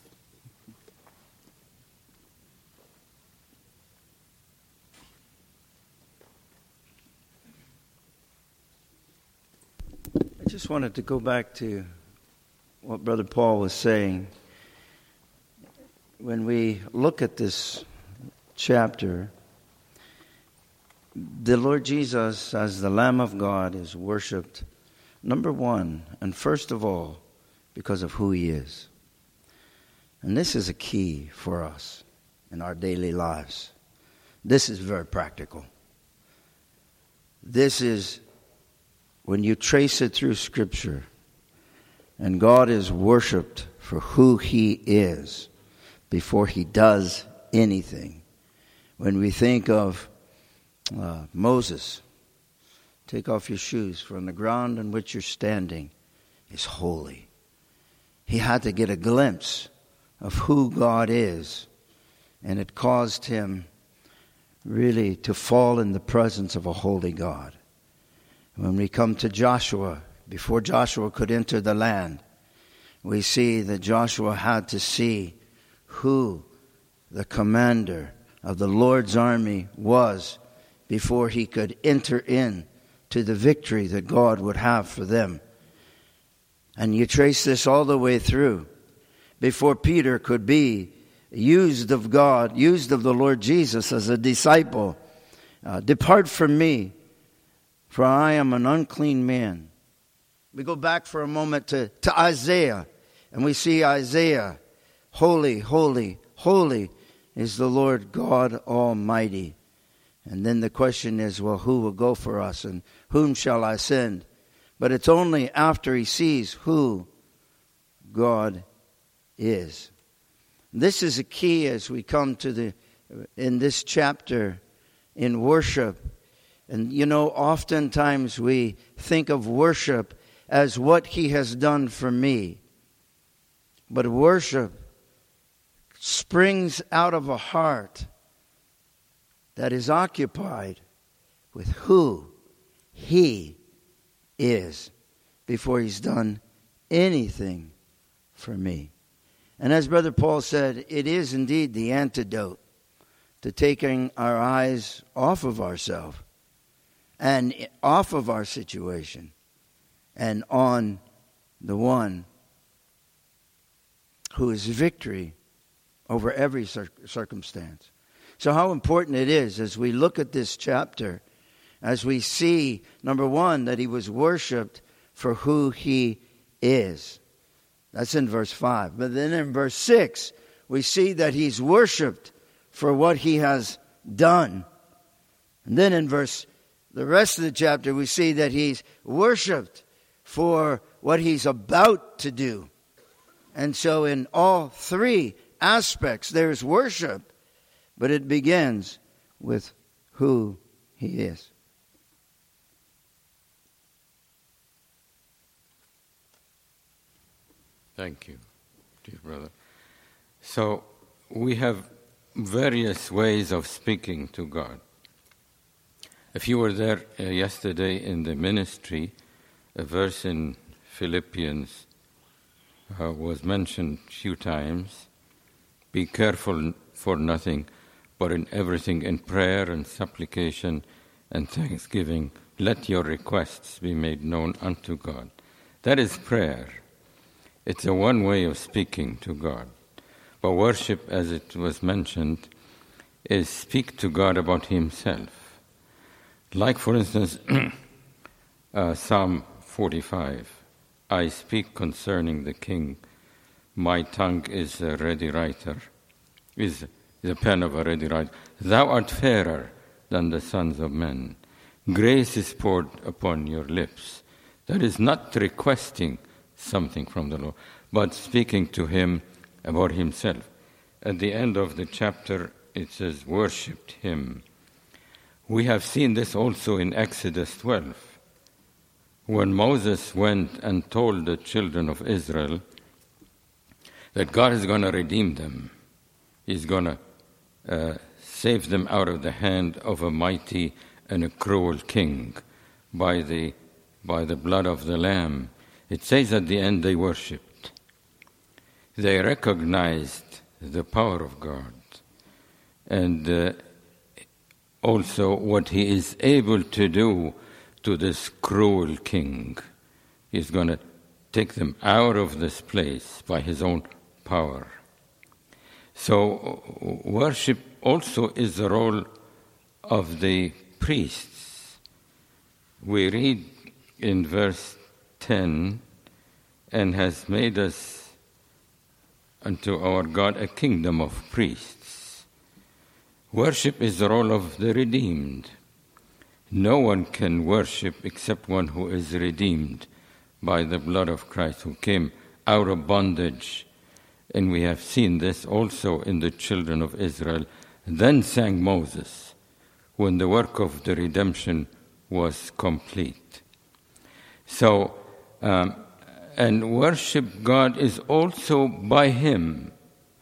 I just wanted to go back to what Brother Paul was saying. When we look at this chapter, the Lord Jesus as the Lamb of God is worshipped, number one, and first of all, because of who he is. And this is a key for us in our daily lives. This is very practical. This is, when you trace it through Scripture, and God is worshipped for who he is before he does anything. When we think of Moses, take off your shoes, for on the ground on which you're standing is holy. He had to get a glimpse of who God is, and it caused him really to fall in the presence of a holy God. When we come to Joshua, before Joshua could enter the land, we see that Joshua had to see who the commander of the Lord's army was before he could enter in to the victory that God would have for them. And you trace this all the way through. Before Peter could be used of God, used of the Lord Jesus as a disciple, depart from me, for I am an unclean man. We go back for a moment to Isaiah, and we see Isaiah, holy, holy, holy is the Lord God Almighty. And then the question is, well, who will go for us, and whom shall I send? But it's only after he sees who God is. This is a key as we come to in this chapter in worship. And you know, oftentimes we think of worship as what he has done for me. But worship springs out of a heart that is occupied with who he is before he's done anything for me. And as Brother Paul said, it is indeed the antidote to taking our eyes off of ourselves and off of our situation and on the one who is victory over every circumstance. So how important it is as we look at this chapter, as we see, number one, that he was worshipped for who he is. That's in verse 5. But then in verse 6, we see that he's worshipped for what he has done. And then in the rest of the chapter, we see that he's worshipped for what he's about to do. And so in all three aspects, there's worship. But it begins with who he is. Thank you, dear brother. So we have various ways of speaking to God. If you were there yesterday in the ministry, a verse in Philippians was mentioned a few times. Be careful for nothing, but in everything in prayer and supplication and thanksgiving, let your requests be made known unto God. That is prayer. It's a one way of speaking to God. But worship, as it was mentioned, is speak to God about himself. Like, for instance, Psalm 45, I speak concerning the king. My tongue is a ready writer, is the pen of a ready writer. Thou art fairer than the sons of men. Grace is poured upon your lips. That is not requesting something from the Lord, but speaking to him about himself. At the end of the chapter, it says, worshipped him. We have seen this also in Exodus 12. When Moses went and told the children of Israel that God is going to redeem them, he's going to save them out of the hand of a mighty and a cruel king by the blood of the Lamb. It says at the end they worshipped. They recognized the power of God and also what he is able to do to this cruel king. He's going to take them out of this place by his own power. So worship also is the role of the priests. We read in verse 10, and has made us unto our God a kingdom of priests. Worship is the role of the redeemed. No one can worship except one who is redeemed by the blood of Christ, who came out of bondage. And we have seen this also in the children of Israel. Then sang Moses, when the work of the redemption was complete. So, and worship God is also by him.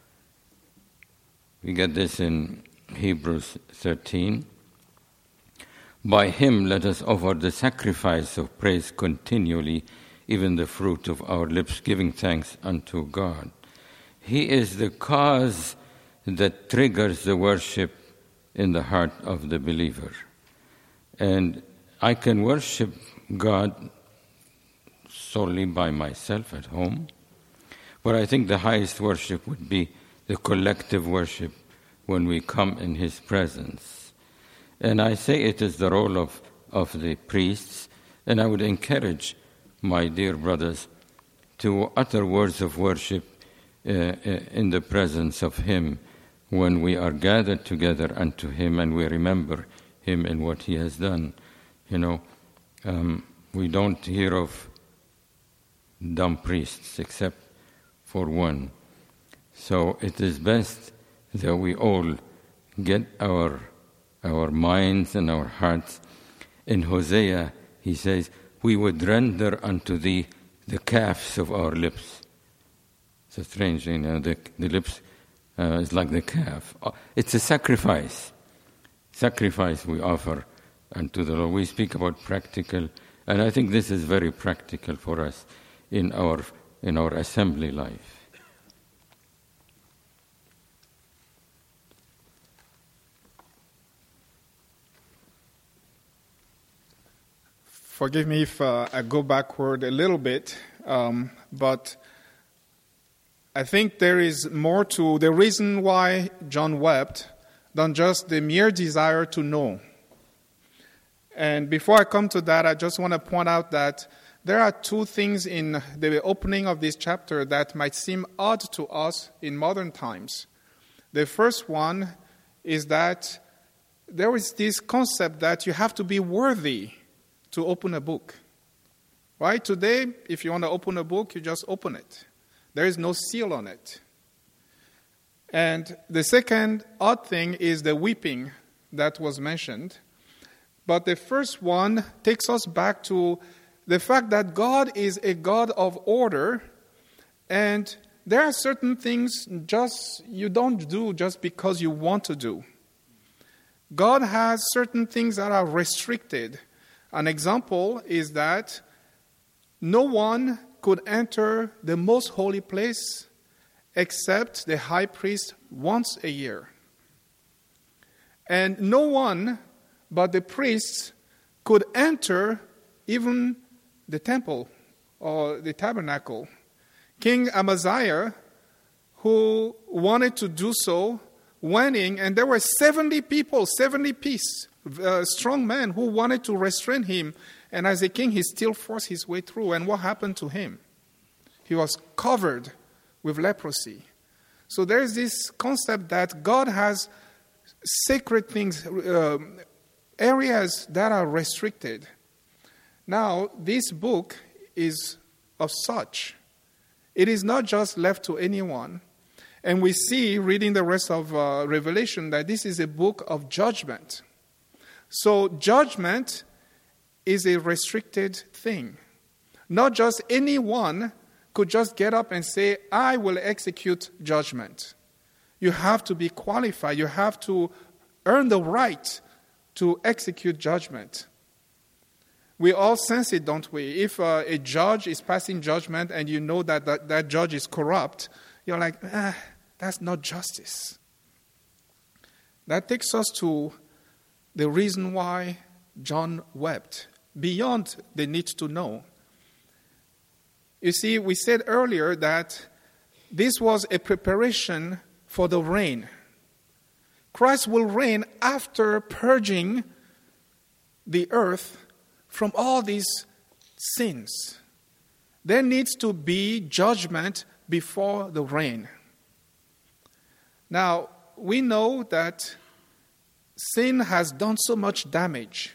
We get this in Hebrews 13. By him let us offer the sacrifice of praise continually even the fruit of our lips, giving thanks unto God. He is the cause that triggers the worship in the heart of the believer. And I can worship God solely by myself at home, but I think the highest worship would be the collective worship when we come in His presence. And I say it is the role of the priests, and I would encourage my dear brothers to utter words of worship in the presence of Him when we are gathered together unto Him and we remember Him and what He has done. We don't hear of dumb priests except for one. So it is best that we all get our minds and our hearts. In Hosea, he says, we would render unto Thee the calves of our lips. So strange, the lips is like the calf. It's a sacrifice. Sacrifice we offer unto the Lord. We speak about practical, and I think this is very practical for us in our assembly life. Forgive me if I go backward a little bit, but I think there is more to the reason why John wept than just the mere desire to know. And before I come to that, I just want to point out that there are two things in the opening of this chapter that might seem odd to us in modern times. The first one is that there is this concept that you have to be worthy to open a book. Right? Today, if you want to open a book, you just open it. There is no seal on it. And the second odd thing is the weeping that was mentioned. But the first one takes us back to the fact that God is a God of order, and there are certain things you don't do just because you want to do. God has certain things that are restricted. An example is that no one could enter the most holy place except the high priest once a year. And no one but the priests could enter even the temple or the tabernacle. King Amaziah, who wanted to do so, went in, and there were 70 people, 70 priests, strong men who wanted to restrain him. And as a king, he still forced his way through. And what happened to him? He was covered with leprosy. So there is this concept that God has sacred things, areas that are restricted. Now, this book is of such. It is not just left to anyone. And we see, reading the rest of Revelation, that this is a book of judgment. So judgment is a restricted thing. Not just anyone could just get up and say, I will execute judgment. You have to be qualified. You have to earn the right to execute judgment. We all sense it, don't we? If a judge is passing judgment and you know that judge is corrupt, you're like, that's not justice. That takes us to the reason why John wept, beyond the need to know. You see, we said earlier that this was a preparation for the reign. Christ will reign after purging the earth from all these sins. There needs to be judgment before the reign. Now, we know that sin has done so much damage.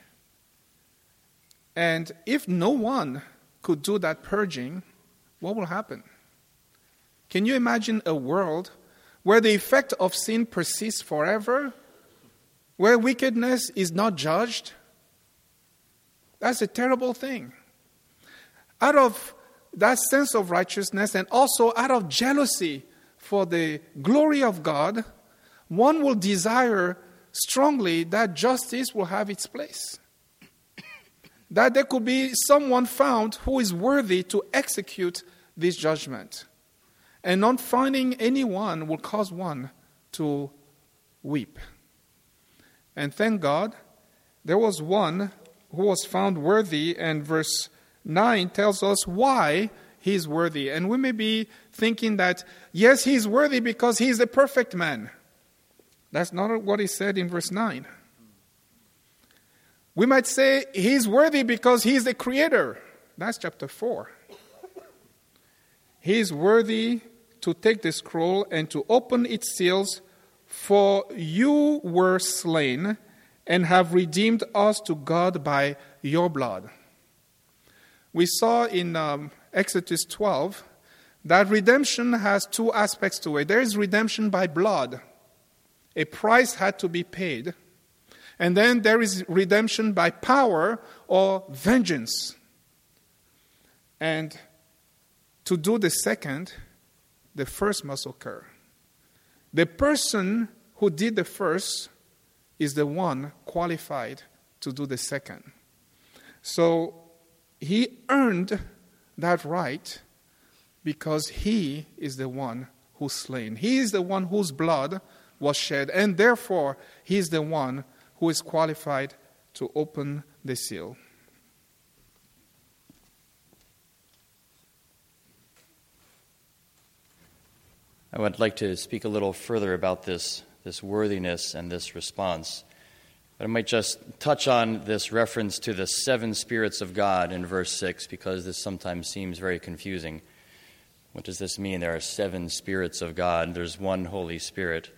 And if no one could do that purging, what will happen? Can you imagine a world where the effect of sin persists forever? Where wickedness is not judged? That's a terrible thing. Out of that sense of righteousness and also out of jealousy for the glory of God, one will desire strongly that justice will have its place. that there could be someone found who is worthy to execute this judgment. And not finding anyone will cause one to weep. And thank God, there was one who was found worthy, and verse 9 tells us why he is worthy. And we may be thinking that, yes, he is worthy because he is a perfect man. That's not what he said in verse 9. We might say he is worthy because he is the creator. That's chapter 4. He is worthy to take the scroll and to open its seals, for you were slain and have redeemed us to God by your blood. We saw in Exodus 12 that redemption has two aspects to it. There is redemption by blood. A price had to be paid. And then there is redemption by power or vengeance. And to do the second, the first must occur. The person who did the first is the one qualified to do the second. So he earned that right because he is the one who's slain. He is the one whose blood was shed, and therefore he is the one who is qualified to open the seal. I would like to speak a little further about this worthiness and this response. But I might just touch on this reference to the seven spirits of God in verse 6, because this sometimes seems very confusing. What does this mean? There are seven spirits of God. There's one Holy Spirit.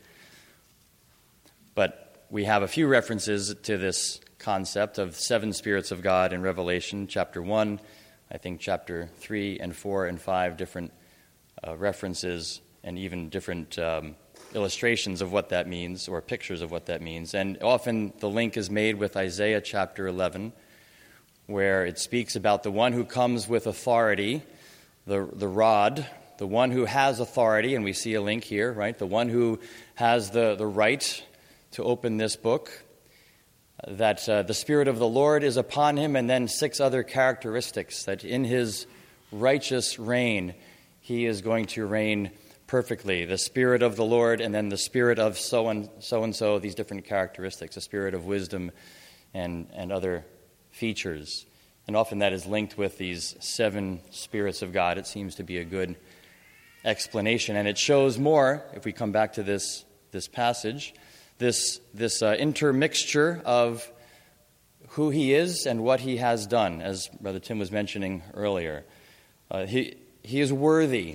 But we have a few references to this concept of seven spirits of God in Revelation chapter 1, I think chapter 3 and 4 and 5, different references and even different illustrations of what that means, or pictures of what that means. And often the link is made with Isaiah chapter 11, where it speaks about the one who comes with authority, the rod, the one who has authority, and we see a link here, right? The one who has the right to open this book, that the Spirit of the Lord is upon him, and then 6 other characteristics, that in his righteous reign, he is going to reign perfectly. The Spirit of the Lord, and then the Spirit of so-and-so, these different characteristics, the Spirit of wisdom and other features. And often that is linked with these 7 spirits of God. It seems to be a good explanation. And it shows more, if we come back to this passage, this intermixture of who he is and what he has done, as Brother Tim was mentioning earlier. He is worthy.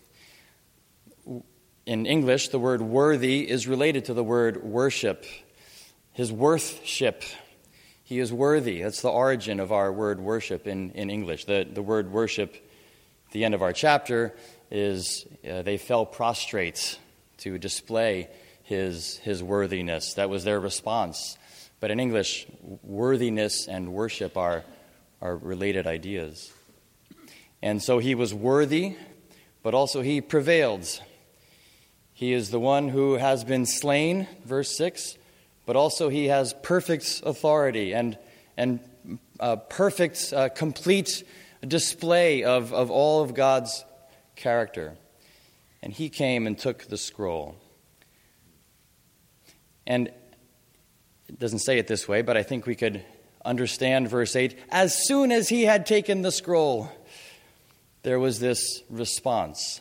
In English, the word worthy is related to the word worship. His worthship. He is worthy. That's the origin of our word worship in English. The word worship, at the end of our chapter, is they fell prostrate to display his worthiness. That was their response. But in English, worthiness and worship are related ideas. And so he was worthy, but also he prevailed. He is the one who has been slain, verse 6, but also he has perfect authority and perfect, complete display of all of God's character. And he came and took the scroll. And it doesn't say it this way, but I think we could understand verse 8. As soon as he had taken the scroll, there was this response.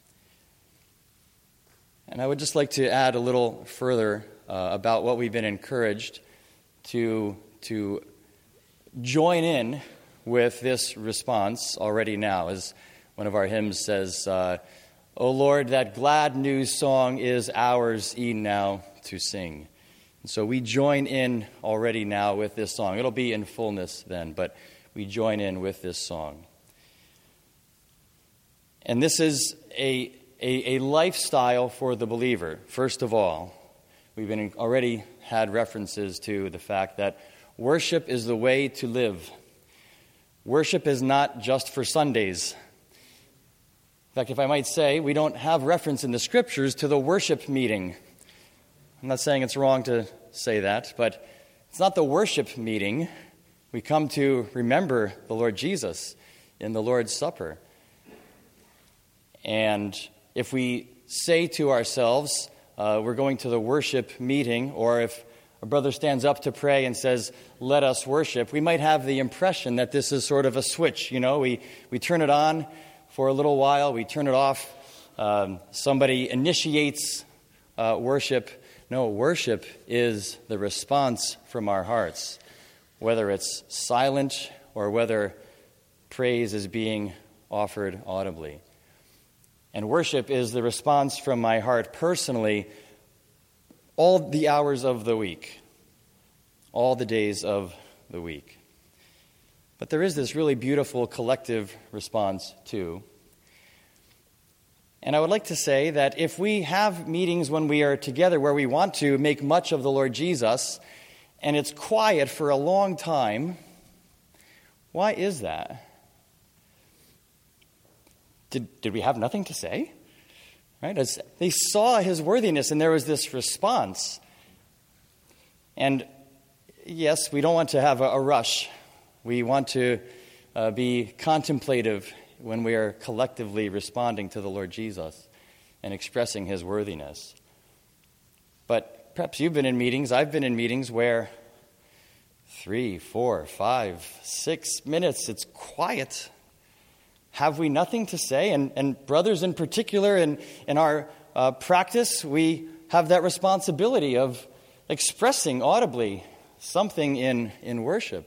And I would just like to add a little further about what we've been encouraged to join in with this response already now. As one of our hymns says, O Lord, that glad new song is ours e'en now to sing. And so we join in already now with this song. It'll be in fullness then, but we join in with this song. And this is a lifestyle for the believer. First of all, we've already had references to the fact that worship is the way to live. Worship is not just for Sundays. In fact, if I might say, we don't have reference in the Scriptures to the worship meeting. I'm not saying it's wrong to say that, but it's not the worship meeting We come to remember the Lord Jesus in the Lord's Supper. And if we say to ourselves, we're going to the worship meeting, or if a brother stands up to pray and says, let us worship, we might have the impression that this is sort of a switch. We turn it on for a little while, we turn it off. Somebody initiates worship. No, worship is the response from our hearts, whether it's silent or whether praise is being offered audibly. And worship is the response from my heart personally all the hours of the week, all the days of the week. But there is this really beautiful collective response too. And I would like to say that if we have meetings when we are together where we want to make much of the Lord Jesus, and it's quiet for a long time, why is that? Did we have nothing to say? Right? As they saw his worthiness, and there was this response. And yes, we don't want to have a rush. We want to be contemplative when we are collectively responding to the Lord Jesus and expressing his worthiness. But perhaps you've been in meetings, I've been in meetings where 3, 4, 5, 6 minutes, it's quiet. Have we nothing to say? And brothers in particular, in our practice, we have that responsibility of expressing audibly something in worship.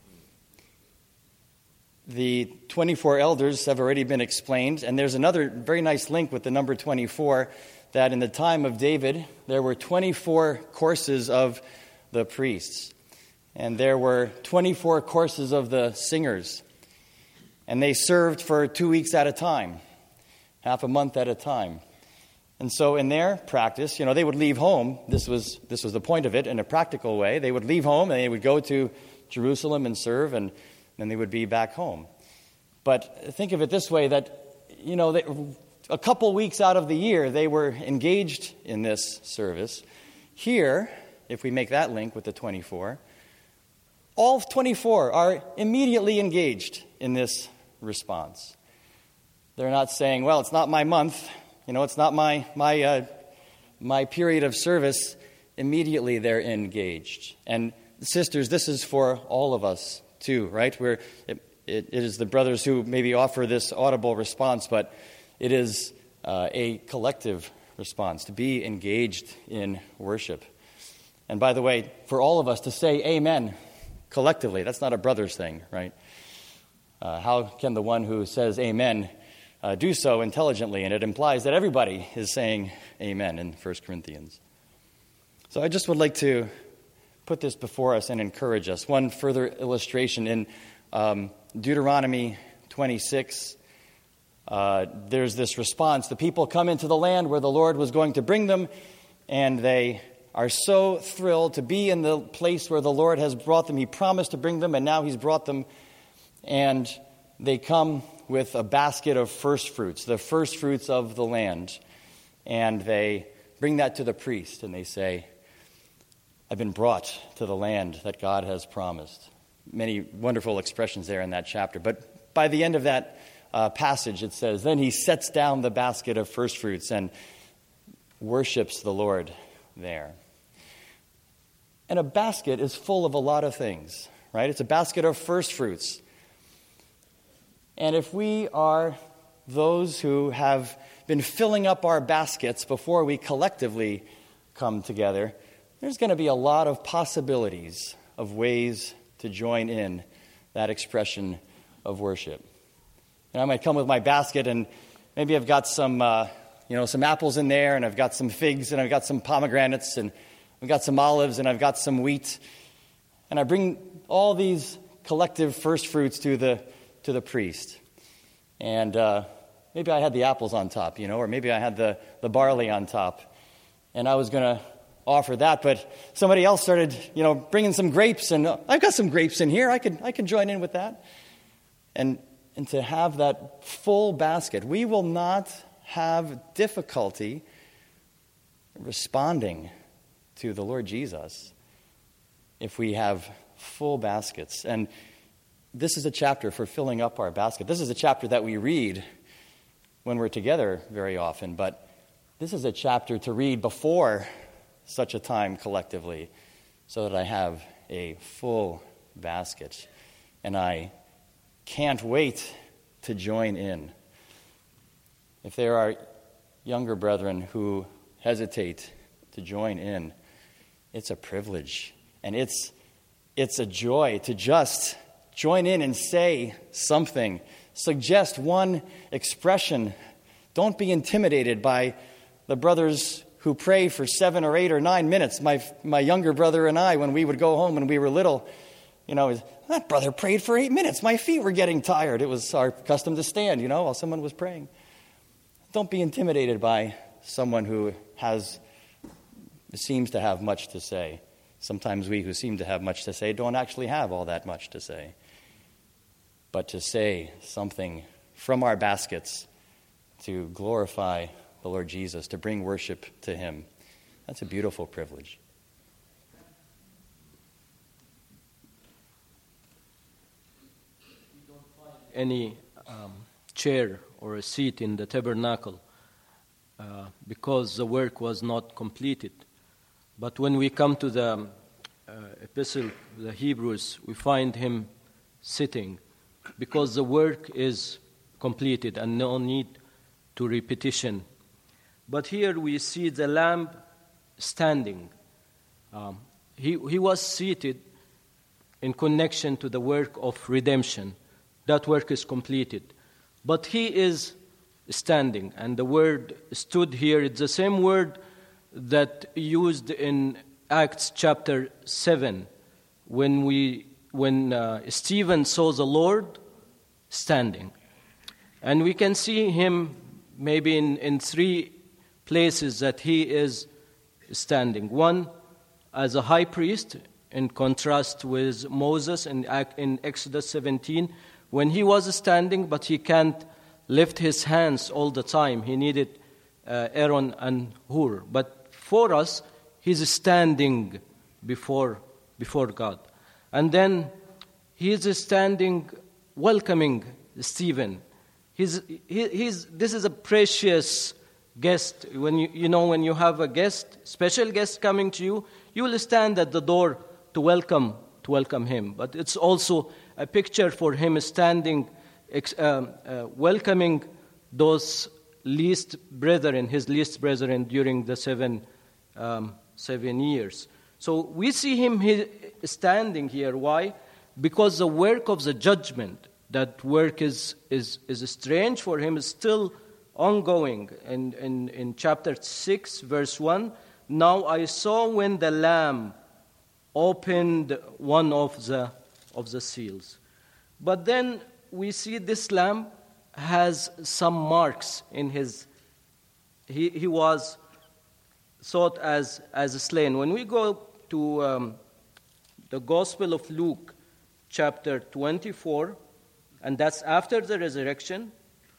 The 24 elders have already been explained, and there's another very nice link with the number 24, that in the time of David, there were 24 courses of the priests, and there were 24 courses of the singers. And they served for 2 weeks at a time, half a month at a time. And so in their practice, they would leave home. This was the point of it in a practical way. They would leave home and they would go to Jerusalem and serve, and then they would be back home. But think of it this way, that, a couple weeks out of the year, they were engaged in this service. Here, if we make that link with the 24, all 24 are immediately engaged in this response. They're not saying, well, it's not my month, it's not my period of service. Immediately they're engaged. And sisters, this is for all of us too, right? It is the brothers who maybe offer this audible response, but it is a collective response to be engaged in worship. And by the way, for all of us to say amen collectively, that's not a brother's thing, right? How can the one who says amen do so intelligently? And it implies that everybody is saying amen in 1 Corinthians. So I just would like to put this before us and encourage us. One further illustration in Deuteronomy 26, there's this response. The people come into the land where the Lord was going to bring them, and they are so thrilled to be in the place where the Lord has brought them. He promised to bring them, and now he's brought them. And they come with a basket of first fruits, the first fruits of the land. And they bring that to the priest, and they say, I've been brought to the land that God has promised. Many wonderful expressions there in that chapter. But by the end of that passage, it says, then he sets down the basket of first fruits and worships the Lord there. And a basket is full of a lot of things, right? It's a basket of first fruits. And if we are those who have been filling up our baskets before we collectively come together, there's going to be a lot of possibilities of ways to join in that expression of worship. And I might come with my basket, and maybe I've got some apples in there, and I've got some figs, and I've got some pomegranates, and I've got some olives, and I've got some wheat. And I bring all these collective first fruits to the priest. And maybe I had the apples on top, or maybe I had the barley on top. And I was going to offer that, but somebody else started, bringing some grapes, and I've got some grapes in here. I could join in with that. And to have that full basket, we will not have difficulty responding to the Lord Jesus if we have full baskets. And this is a chapter for filling up our basket. This is a chapter that we read when we're together very often, but this is a chapter to read before such a time collectively, so that I have a full basket. And I can't wait to join in. If there are younger brethren who hesitate to join in, it's a privilege. And it's a joy to just join in and say something. Suggest one expression. Don't be intimidated by the brothers who pray for 7 or 8 or 9 minutes. My younger brother and I, when we would go home when we were little, that brother prayed for 8 minutes. My feet were getting tired. It was our custom to stand, while someone was praying. Don't be intimidated by someone who seems to have much to say. Sometimes we who seem to have much to say don't actually have all that much to say. But to say something from our baskets to glorify the Lord Jesus, to bring worship to Him, that's a beautiful privilege. We don't find any chair or a seat in the tabernacle because the work was not completed. But when we come to the epistle, the Hebrews, we find him sitting because the work is completed and no need to repetition. But here we see the Lamb standing. He was seated in connection to the work of redemption. That work is completed. But he is standing, and the word stood here, it's the same word that used in Acts chapter 7 when Stephen saw the Lord standing. And we can see him maybe in 3 places that he is standing. One, as a high priest, in contrast with Moses in Exodus 17, when he was standing, but he can't lift his hands all the time. He needed Aaron and Hur. But for us, he's standing before God. And then he is standing, welcoming Stephen. This is a precious guest. When you have a guest, special guest coming to you, you will stand at the door to welcome him. But it's also a picture for him standing, welcoming those his least brethren during the 7 years. So we see him standing here. Why? Because the work of the judgment, that work is strange for him, is still ongoing. In chapter 6, verse 1, now I saw when the Lamb opened one of the seals. But then we see this Lamb has some marks in his. He was thought as slain. When we go to the Gospel of Luke, chapter 24, and that's after the resurrection,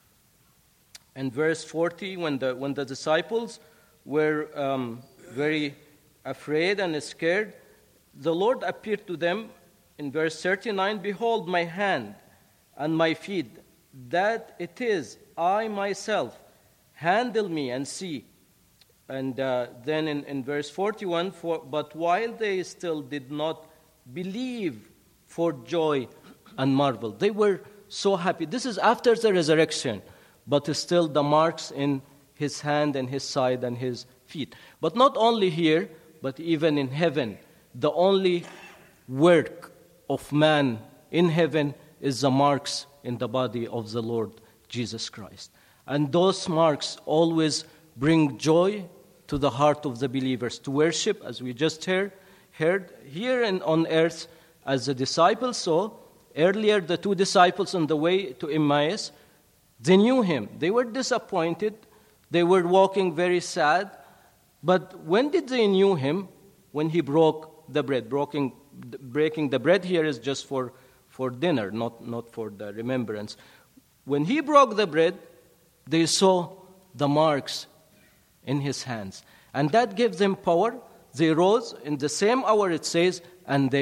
and verse 40, when the disciples were very afraid and scared, the Lord appeared to them in verse 39, behold my hand and my feet, that it is I myself, handle me and see. And then in verse 41, but while they still did not believe for joy and marvel. They were so happy. This is after the resurrection, but still the marks in his hand and his side and his feet. But not only here, but even in heaven. The only work of man in heaven is the marks in the body of the Lord Jesus Christ. And those marks always bring joy to the heart of the believers to worship, as we just heard here and on earth, as the disciples saw. Earlier, the 2 disciples on the way to Emmaus, they knew him. They were disappointed. They were walking very sad. But when did they knew him? When he broke the bread. Breaking the bread here is just for dinner, not for the remembrance. When he broke the bread, they saw the marks in his hands. And that gave them power. They rose in the same hour, it says, and they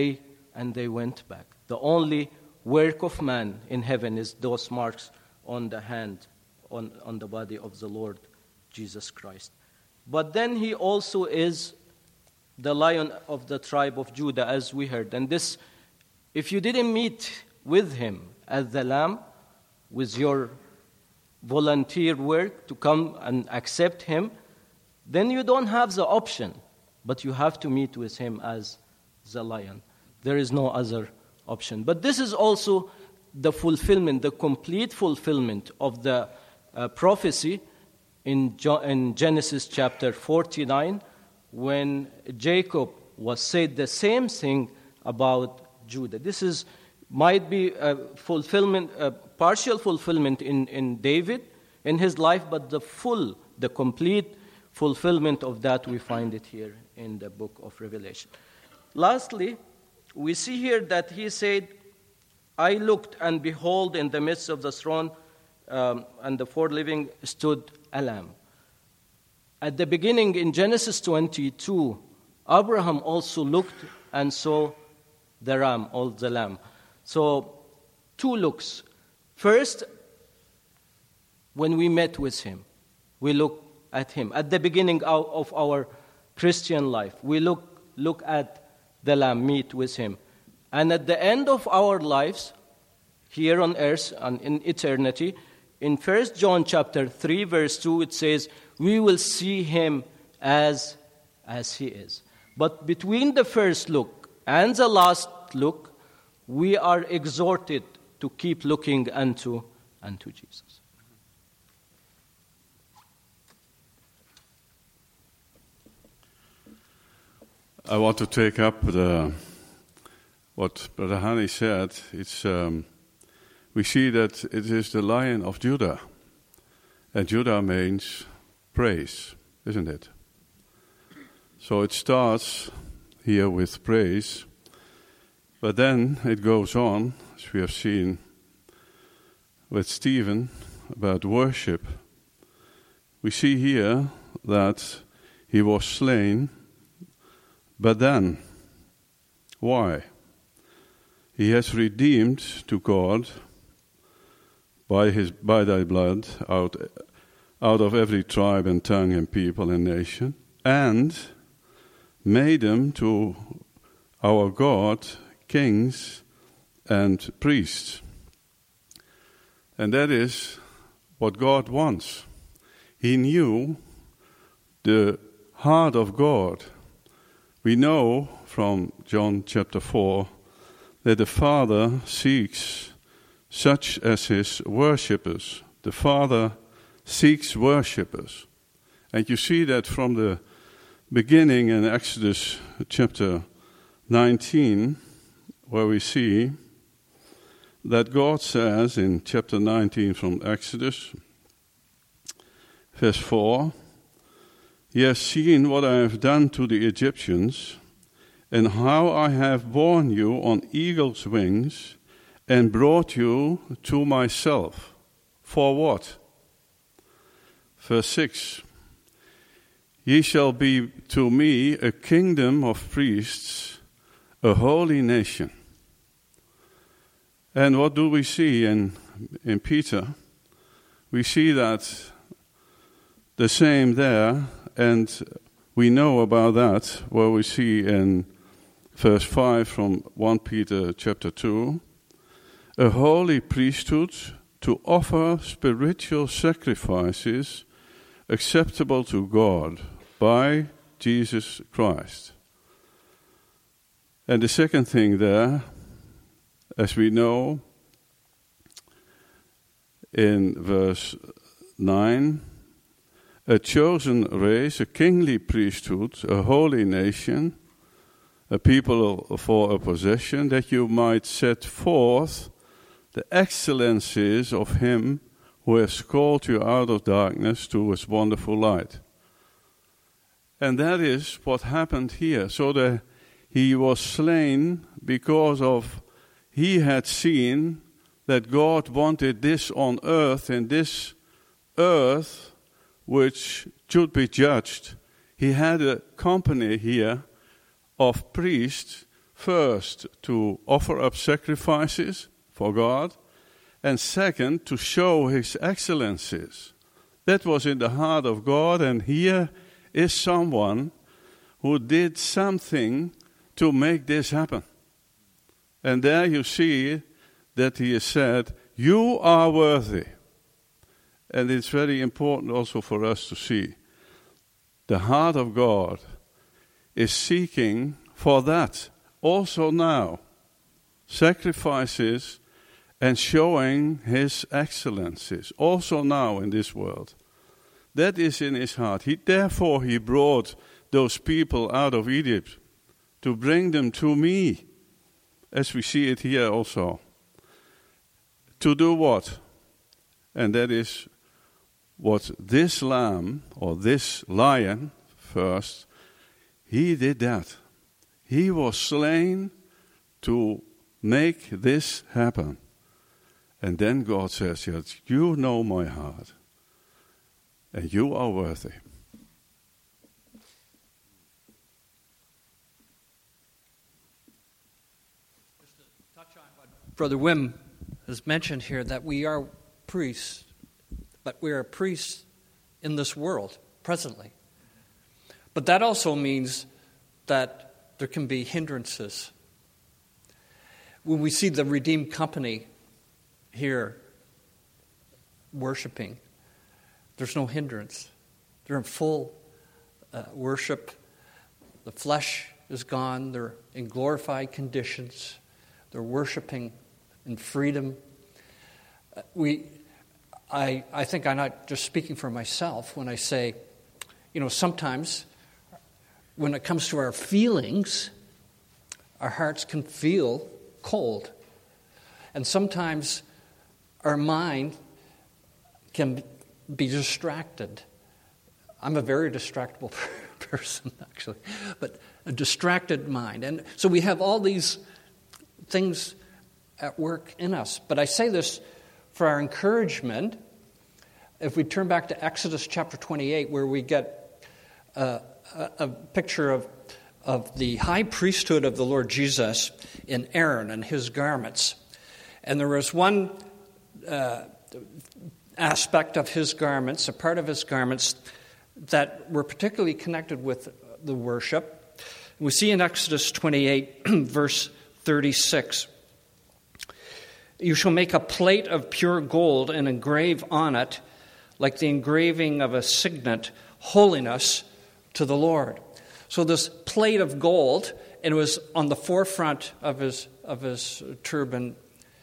and they went back. The only work of man in heaven is those marks on the hand, on the body of the Lord Jesus Christ. But then he also is the Lion of the tribe of Judah, as we heard. And this, if you didn't meet with him as the Lamb, with your volunteer work to come and accept him, then you don't have the option, but you have to meet with him as the Lion. There is no other option. But this is also the fulfillment, the complete fulfillment of the prophecy in Genesis chapter 49, when Jacob was said the same thing about Judah. This might be a fulfillment, a partial fulfillment in David, in his life, but the complete fulfillment of that, we find it here in the book of Revelation. Lastly, we see here that he said, I looked, and behold, in the midst of the throne and the four living stood a lamb. At the beginning, in Genesis 22, Abraham also looked and saw the ram, or the lamb. So, two looks. First, when we met with him, we look at him. At the beginning of our Christian life, we look at the lamb, meet with him. And at the end of our lives, here on earth and in eternity, in 1 John chapter 3, verse 2, it says, we will see him as he is. But between the first look and the last look, we are exhorted to keep looking unto Jesus. I want to take up what Brother Hani said. We see that it is the Lion of Judah. And Judah means praise, isn't it? So it starts here with praise, but then it goes on, as we have seen with Stephen, about worship. We see here that he was slain, but then, why? He has redeemed to God by thy blood out of every tribe and tongue and people and nation, and made them to our God kings and priests. And that is what God wants. He knew the heart of God. We know from John chapter 4 that the Father seeks such as his worshippers. The Father seeks worshippers. And you see that from the beginning in Exodus chapter 19, where we see that God says in chapter 19 from Exodus, verse 4, Ye have seen what I have done to the Egyptians, and how I have borne you on eagle's wings, and brought you to myself. For what? Verse 6, Ye shall be to me a kingdom of priests, a holy nation. And what do we see in Peter? We see that the same there, and we know about that, where we see in verse 5 from 1 Peter chapter 2, a holy priesthood to offer spiritual sacrifices acceptable to God by Jesus Christ. And the second thing there, as we know, in verse 9, a chosen race, a kingly priesthood, a holy nation, a people for a possession, that you might set forth the excellencies of him who has called you out of darkness to his wonderful light. And that is what happened here. So that he was slain because of he had seen that God wanted this on earth, and this earth which should be judged. He had a company here of priests first to offer up sacrifices for God, and second to show his excellencies. That was in the heart of God, and here is someone who did something to make this happen. And there you see that he has said, you are worthy. And it's very important also for us to see the heart of God is seeking for that also now, sacrifices and showing his excellencies also now in this world. That is in his heart. Therefore he brought those people out of Egypt to bring them to me, as we see it here also. To do what? And that is what this lamb, or this lion first, he did that. He was slain to make this happen. And then God says, yes, you know my heart, and you are worthy. Just to touch on what Brother Wim has mentioned here, that we are priests, but we are priests in this world presently. But that also means that there can be hindrances. When we see the redeemed company here worshiping, there's no hindrance. They're in full worship. The flesh is gone. They're in glorified conditions. They're worshiping in freedom. I think I'm not just speaking for myself when I say, sometimes when it comes to our feelings, our hearts can feel cold. And sometimes our mind can be distracted. I'm a very distractible person, actually, but a distracted mind. And so we have all these things at work in us. But I say this for our encouragement. If we turn back to Exodus chapter 28, where we get a picture of the high priesthood of the Lord Jesus in Aaron and his garments. And there was one aspect of his garments, a part of his garments, that were particularly connected with the worship. We see in Exodus 28, verse 36, you shall make a plate of pure gold and engrave on it, like the engraving of a signet, holiness to the Lord. So this plate of gold, and it was on the forefront of his turban,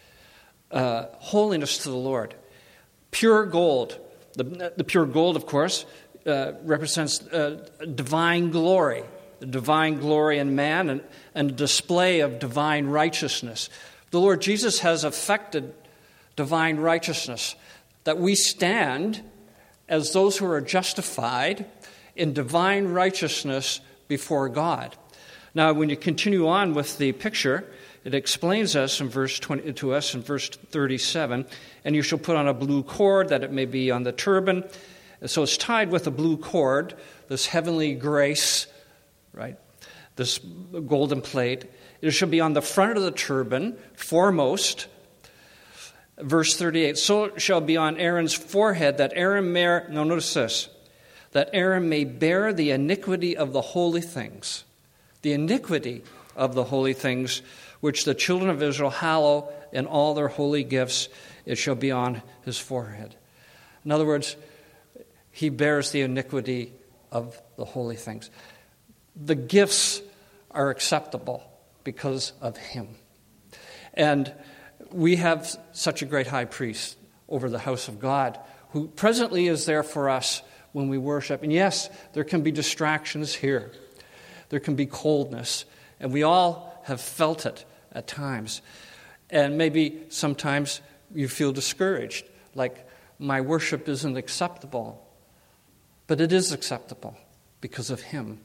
holiness to the Lord. Pure gold. The pure gold, of course, represents divine glory. The divine glory in man and a display of divine righteousness. The Lord Jesus has effected divine righteousness, that we stand as those who are justified in divine righteousness before God. Now, when you continue on with the picture, it explains us in verse 20 to us in verse 37, and you shall put on a blue cord that it may be on the turban. So it's tied with a blue cord, this heavenly grace, right? This golden plate. It shall be on the front of the turban, foremost. Verse 38, so it shall be on Aaron's forehead, that Aaron may, now notice this, that Aaron may bear the iniquity of the holy things. The iniquity of the holy things, which the children of Israel hallow in all their holy gifts, it shall be on his forehead. In other words, he bears the iniquity of the holy things. The gifts are acceptable because of him. And we have such a great high priest over the house of God who presently is there for us when we worship. And yes, there can be distractions here. There can be coldness. And we all have felt it at times. And maybe sometimes you feel discouraged, like my worship isn't acceptable. But it is acceptable because of him.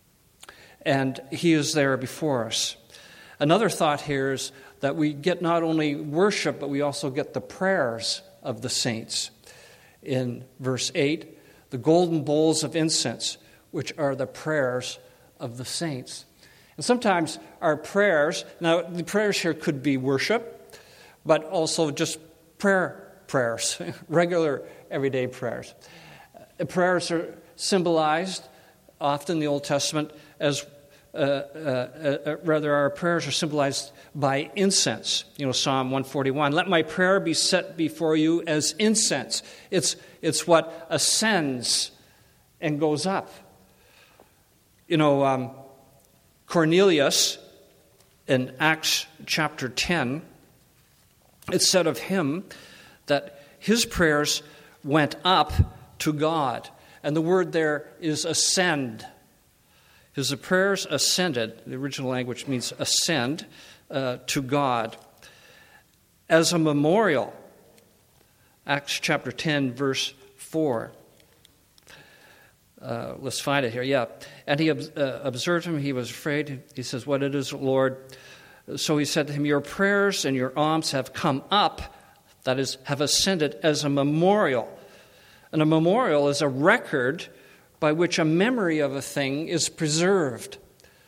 And he is there before us. Another thought here is that we get not only worship, but we also get the prayers of the saints. In verse 8, the golden bowls of incense, which are the prayers of the saints. And sometimes our prayers, now the prayers here could be worship, but also just prayers, regular everyday prayers. Prayers are symbolized often in the Old Testament as our prayers are symbolized by incense. Psalm 141, let my prayer be set before you as incense. It's what ascends and goes up. Cornelius, in Acts chapter 10, it said of him that his prayers went up to God. And the word there is ascend. His prayers ascended, the original language means ascend, to God. As a memorial, Acts chapter 10, verse 4. Let's find it here, yeah. And he observed him, he was afraid. He says, what it is, Lord? So he said to him, your prayers and your alms have come up, that is, have ascended as a memorial. And a memorial is a record by which a memory of a thing is preserved.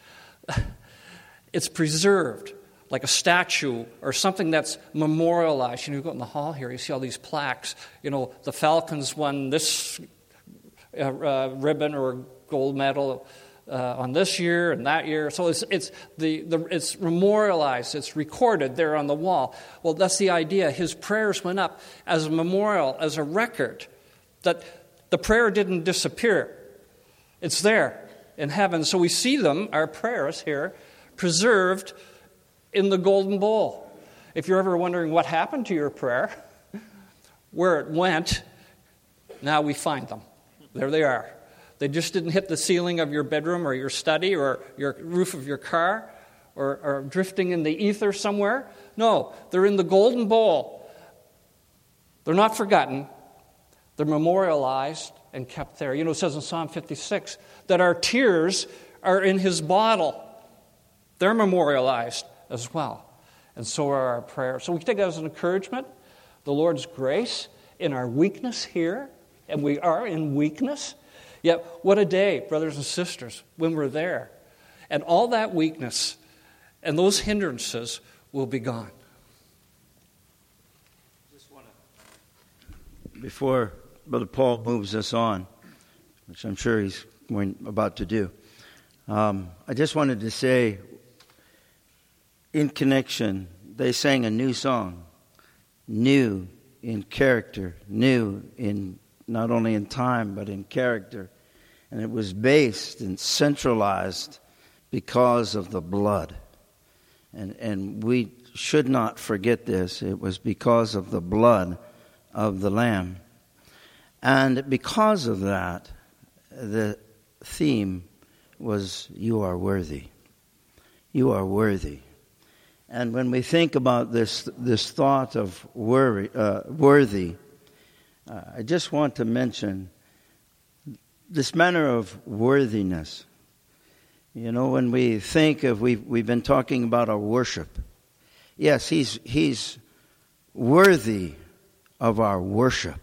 It's preserved, like a statue or something that's memorialized. You go in the hall here, you see all these plaques. The Falcons won this ribbon or gold medal on this year and that year. So it's memorialized, it's recorded there on the wall. Well, that's the idea. His prayers went up as a memorial, as a record, that the prayer didn't disappear. It's there in heaven. So we see them, our prayers here, preserved in the golden bowl. If you're ever wondering what happened to your prayer, where it went, now we find them. There they are. They just didn't hit the ceiling of your bedroom or your study or your roof of your car or drifting in the ether somewhere. No, they're in the golden bowl. They're not forgotten. They're memorialized and kept there. It says in Psalm 56 that our tears are in his bottle. They're memorialized as well. And so are our prayers. So we take that as an encouragement. The Lord's grace in our weakness here, and we are in weakness. Yet what a day, brothers and sisters, when we're there. And all that weakness and those hindrances will be gone. Before Brother Paul moves us on, which I'm sure he's about to do, I just wanted to say, in connection, they sang a new song, new in character, new in not only in time but in character. And it was based and centralized because of the blood. And we should not forget this. It was because of the blood of the Lamb. And because of that, the theme was, you are worthy. You are worthy. And when we think about this thought of worthy, I just want to mention this manner of worthiness. When we think of, we've been talking about our worship. Yes, he's worthy of our worship.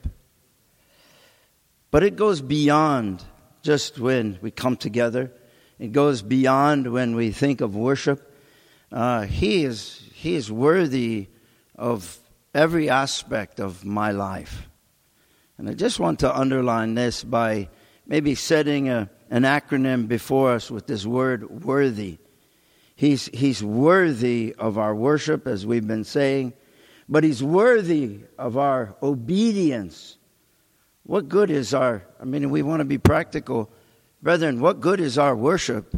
But it goes beyond just when we come together. It goes beyond when we think of worship. He is worthy of every aspect of my life. And I just want to underline this by maybe setting an acronym before us with this word, worthy. He's worthy of our worship, as we've been saying, but he's worthy of our obedience. What good is we want to be practical. Brethren, what good is our worship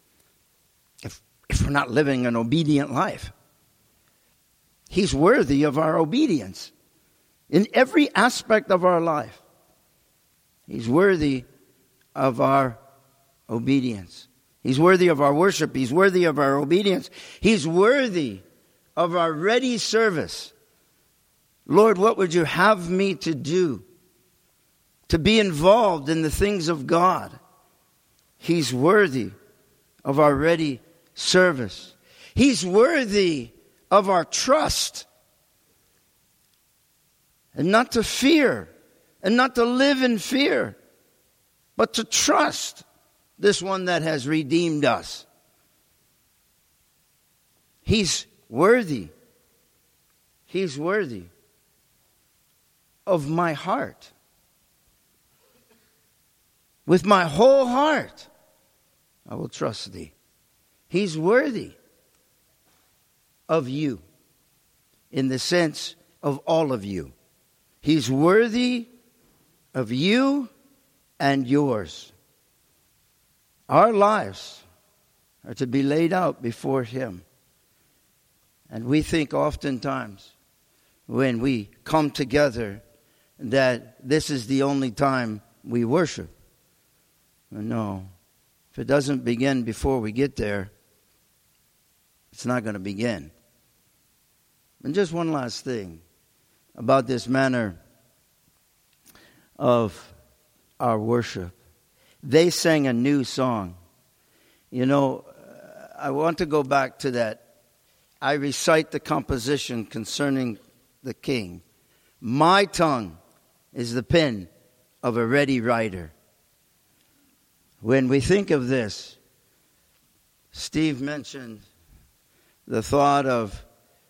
if we're not living an obedient life? He's worthy of our obedience in every aspect of our life. He's worthy of our obedience. He's worthy of our worship. He's worthy of our obedience. He's worthy of our ready service. Lord, what would you have me to do? To be involved in the things of God. He's worthy of our ready service. He's worthy of our trust. And not to fear. And not to live in fear. But to trust this one that has redeemed us. He's worthy. He's worthy of my heart. With my whole heart, I will trust thee. He's worthy of you, in the sense of all of you. He's worthy of you and yours. Our lives are to be laid out before Him. And we think oftentimes when we come together that this is the only time we worship. No. If it doesn't begin before we get there, it's not going to begin. And just one last thing about this manner of our worship. They sang a new song. You know, I want to go back to that. I recite the composition concerning the king. My tongue is the pen of a ready writer. When we think of this, Steve mentioned the thought of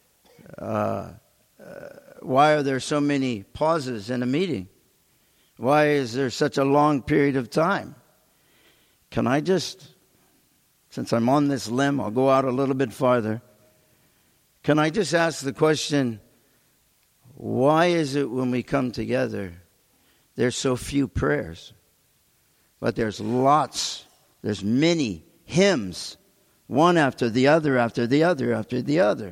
why are there so many pauses in a meeting? Why is there such a long period of time? Can I just, since I'm on this limb, I'll go out a little bit farther. Can I just ask the question, why is it when we come together, there's so few prayers? But there's many hymns, one after the other, after the other, after the other.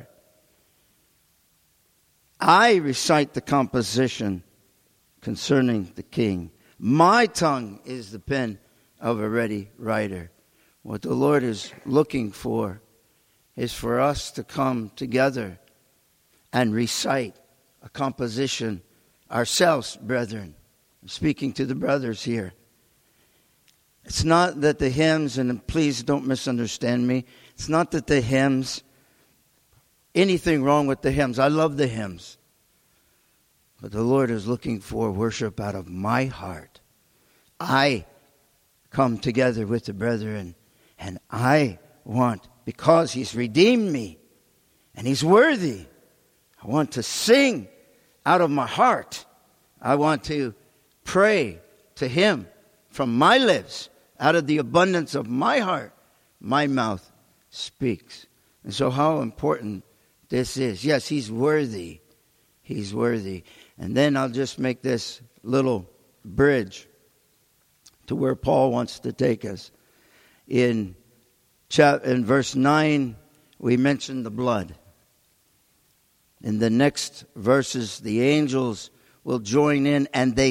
I recite the composition concerning the king. My tongue is the pen of a ready writer. What the Lord is looking for is for us to come together and recite a composition ourselves, brethren. I'm speaking to the brothers here. It's not that the hymns, and please don't misunderstand me, it's not that the hymns, anything wrong with the hymns. I love the hymns. But the Lord is looking for worship out of my heart. I come together with the brethren, and I want, because He's redeemed me, and He's worthy, I want to sing out of my heart. I want to pray to Him from my lips. Out of the abundance of my heart, my mouth speaks. And so how important this is. Yes, He's worthy. He's worthy. And then I'll just make this little bridge to where Paul wants to take us. In verse 9, we mentioned the blood. In the next verses, the angels will join in, and they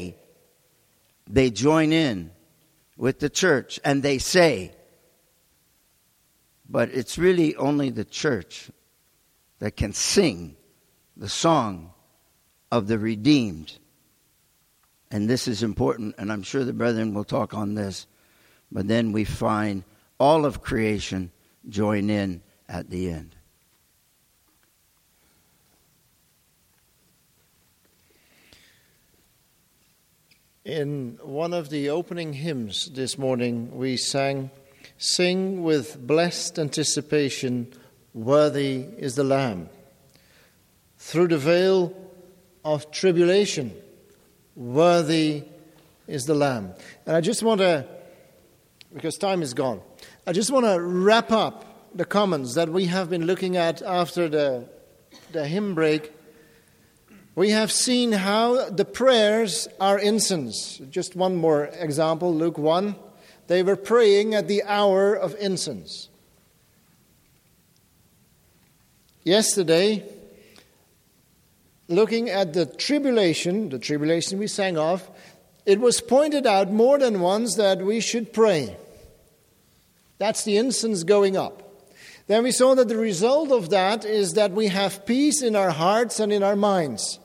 join in with the church, and they say, but it's really only the church that can sing the song of the redeemed. And this is important, and I'm sure the brethren will talk on this. But then we find all of creation join in at the end. In one of the opening hymns this morning, we sang, "Sing with blessed anticipation, worthy is the Lamb. Through the veil of tribulation, worthy is the Lamb." And I just want to, because time is gone, I just want to wrap up the comments that we have been looking at after the hymn break. We have seen how the prayers are incense. Just one more example, Luke 1. They were praying at the hour of incense. Yesterday, looking at the tribulation we sang of, it was pointed out more than once that we should pray. That's the incense going up. Then we saw that the result of that is that we have peace in our hearts and in our minds.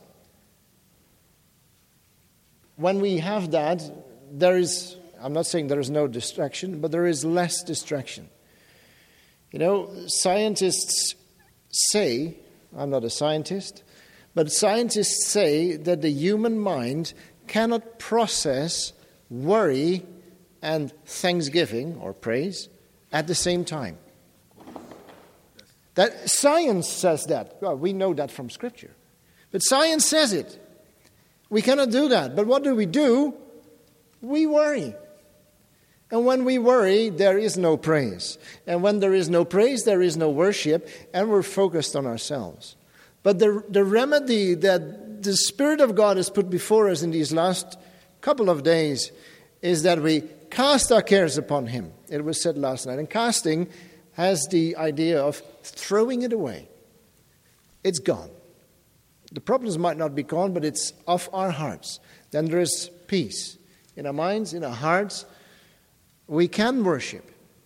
When we have that, I'm not saying there is no distraction, but there is less distraction. You know, scientists say, I'm not a scientist, but scientists say that the human mind cannot process worry and thanksgiving or praise at the same time. That science says that. Well, we know that from Scripture. But science says it. We cannot do that. But what do? We worry. And when we worry, there is no praise. And when there is no praise, there is no worship, and we're focused on ourselves. But the remedy that the Spirit of God has put before us in these last couple of days is that we cast our cares upon Him. It was said last night. And casting has the idea of throwing it away. It's gone. The problems might not be gone, but it's off our hearts. Then there is peace in our minds, in our hearts. We can worship.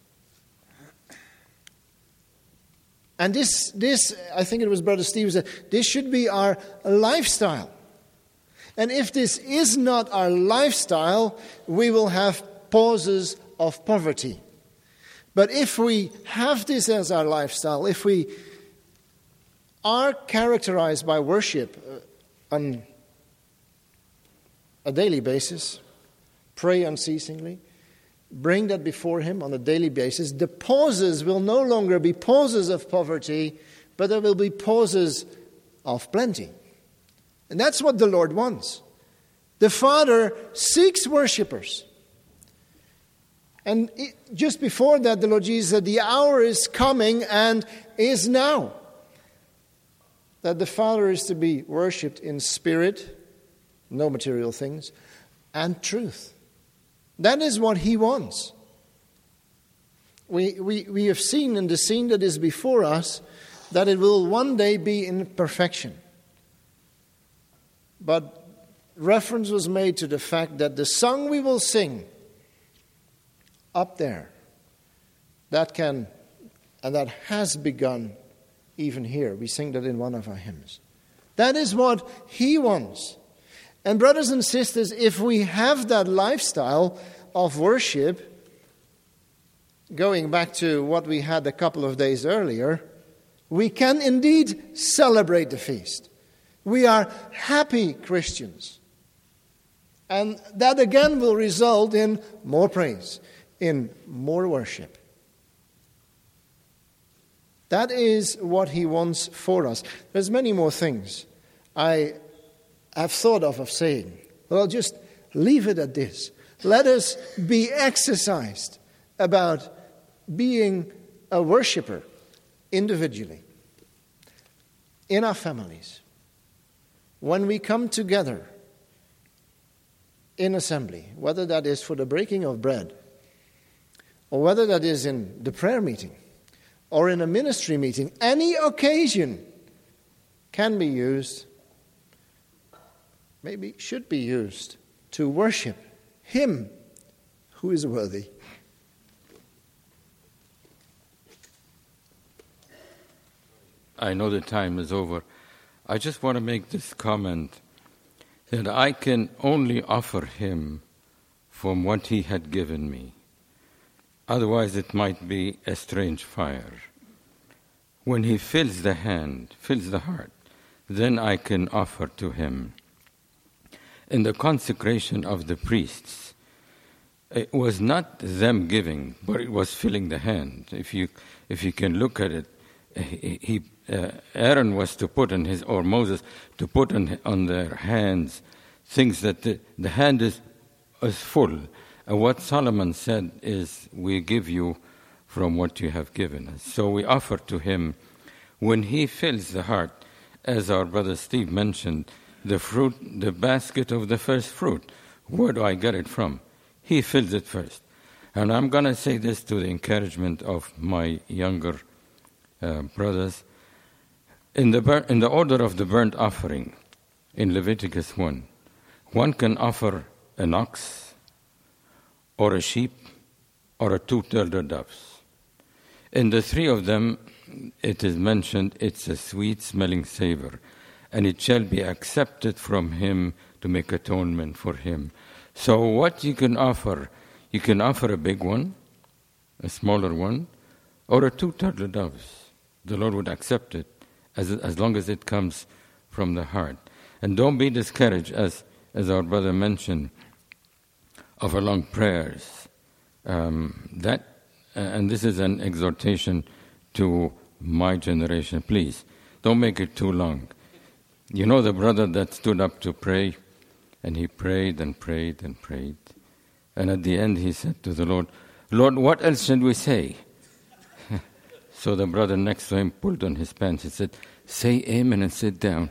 And this, I think it was Brother Steve said, this should be our lifestyle. And if this is not our lifestyle, we will have pauses of poverty. But if we have this as our lifestyle, if we are characterized by worship on a daily basis, pray unceasingly, bring that before Him on a daily basis, the pauses will no longer be pauses of poverty, but there will be pauses of plenty. And that's what the Lord wants. The Father seeks worshipers. And just before that, the Lord Jesus said, the hour is coming and is now. That the Father is to be worshipped in spirit, no material things, and truth. That is what He wants. We have seen in the scene that is before us that it will one day be in perfection. But reference was made to the fact that the song we will sing up there, that can, and that has begun even here. We sing that in one of our hymns. That is what He wants. And brothers and sisters, if we have that lifestyle of worship, going back to what we had a couple of days earlier, we can indeed celebrate the feast. We are happy Christians. And that again will result in more praise, in more worship. That is what He wants for us. There's many more things I have thought of saying. But I'll just leave it at this. Let us be exercised about being a worshiper individually, in our families, when we come together in assembly, whether that is for the breaking of bread, or whether that is in the prayer meeting, or in a ministry meeting. Any occasion can be used, maybe should be used, to worship Him who is worthy. I know the time is over. I just want to make this comment that I can only offer Him from what He had given me. Otherwise it might be a strange fire. When He fills the hand, fills the heart, then I can offer to Him. In the consecration of the priests, it was not them giving, but it was filling the hand. If you can look at it, Aaron was to put or Moses to put on their hands things that the hand is full. What Solomon said is, we give you from what you have given us. So we offer to Him when He fills the heart, as our brother Steve mentioned, the fruit, the basket of the first fruit. Where do I get it from? He fills it first. And I'm going to say this to the encouragement of my younger brothers. In the order of the burnt offering, in Leviticus 1 can offer an ox, or a sheep, or 2 turtle doves. In the 3 of them, it is mentioned, it's a sweet-smelling savor, and it shall be accepted from Him to make atonement for him. So what you can offer a big one, a smaller one, or 2 turtle doves. The Lord would accept it as long as it comes from the heart. And don't be discouraged, as our brother mentioned, of our long prayers. And this is an exhortation to my generation. Please, don't make it too long. You know the brother that stood up to pray, and he prayed and prayed and prayed. And at the end he said to the Lord, Lord, what else should we say? So the brother next to him pulled on his pants. He said, say amen and sit down.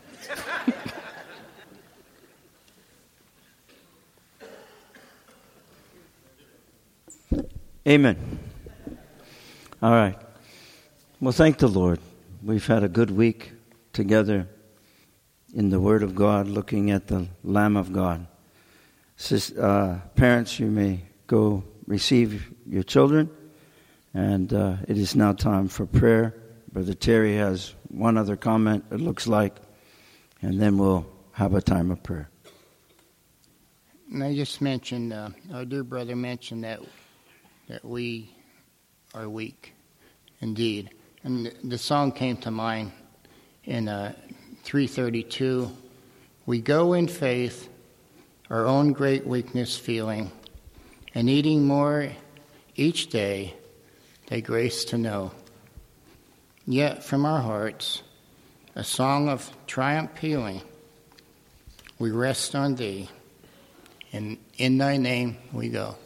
Amen. All right. Well, thank the Lord. We've had a good week together in the Word of God, looking at the Lamb of God. Parents, you may go receive your children, and it is now time for prayer. Brother Terry has one other comment, it looks like, and then we'll have a time of prayer. And I just mentioned, our dear brother mentioned that we are weak, indeed. And the song came to mind in 332. We go in faith, our own great weakness feeling, and needing more each day, thy grace to know. Yet from our hearts, a song of triumph pealing, we rest on thee, and in thy name we go.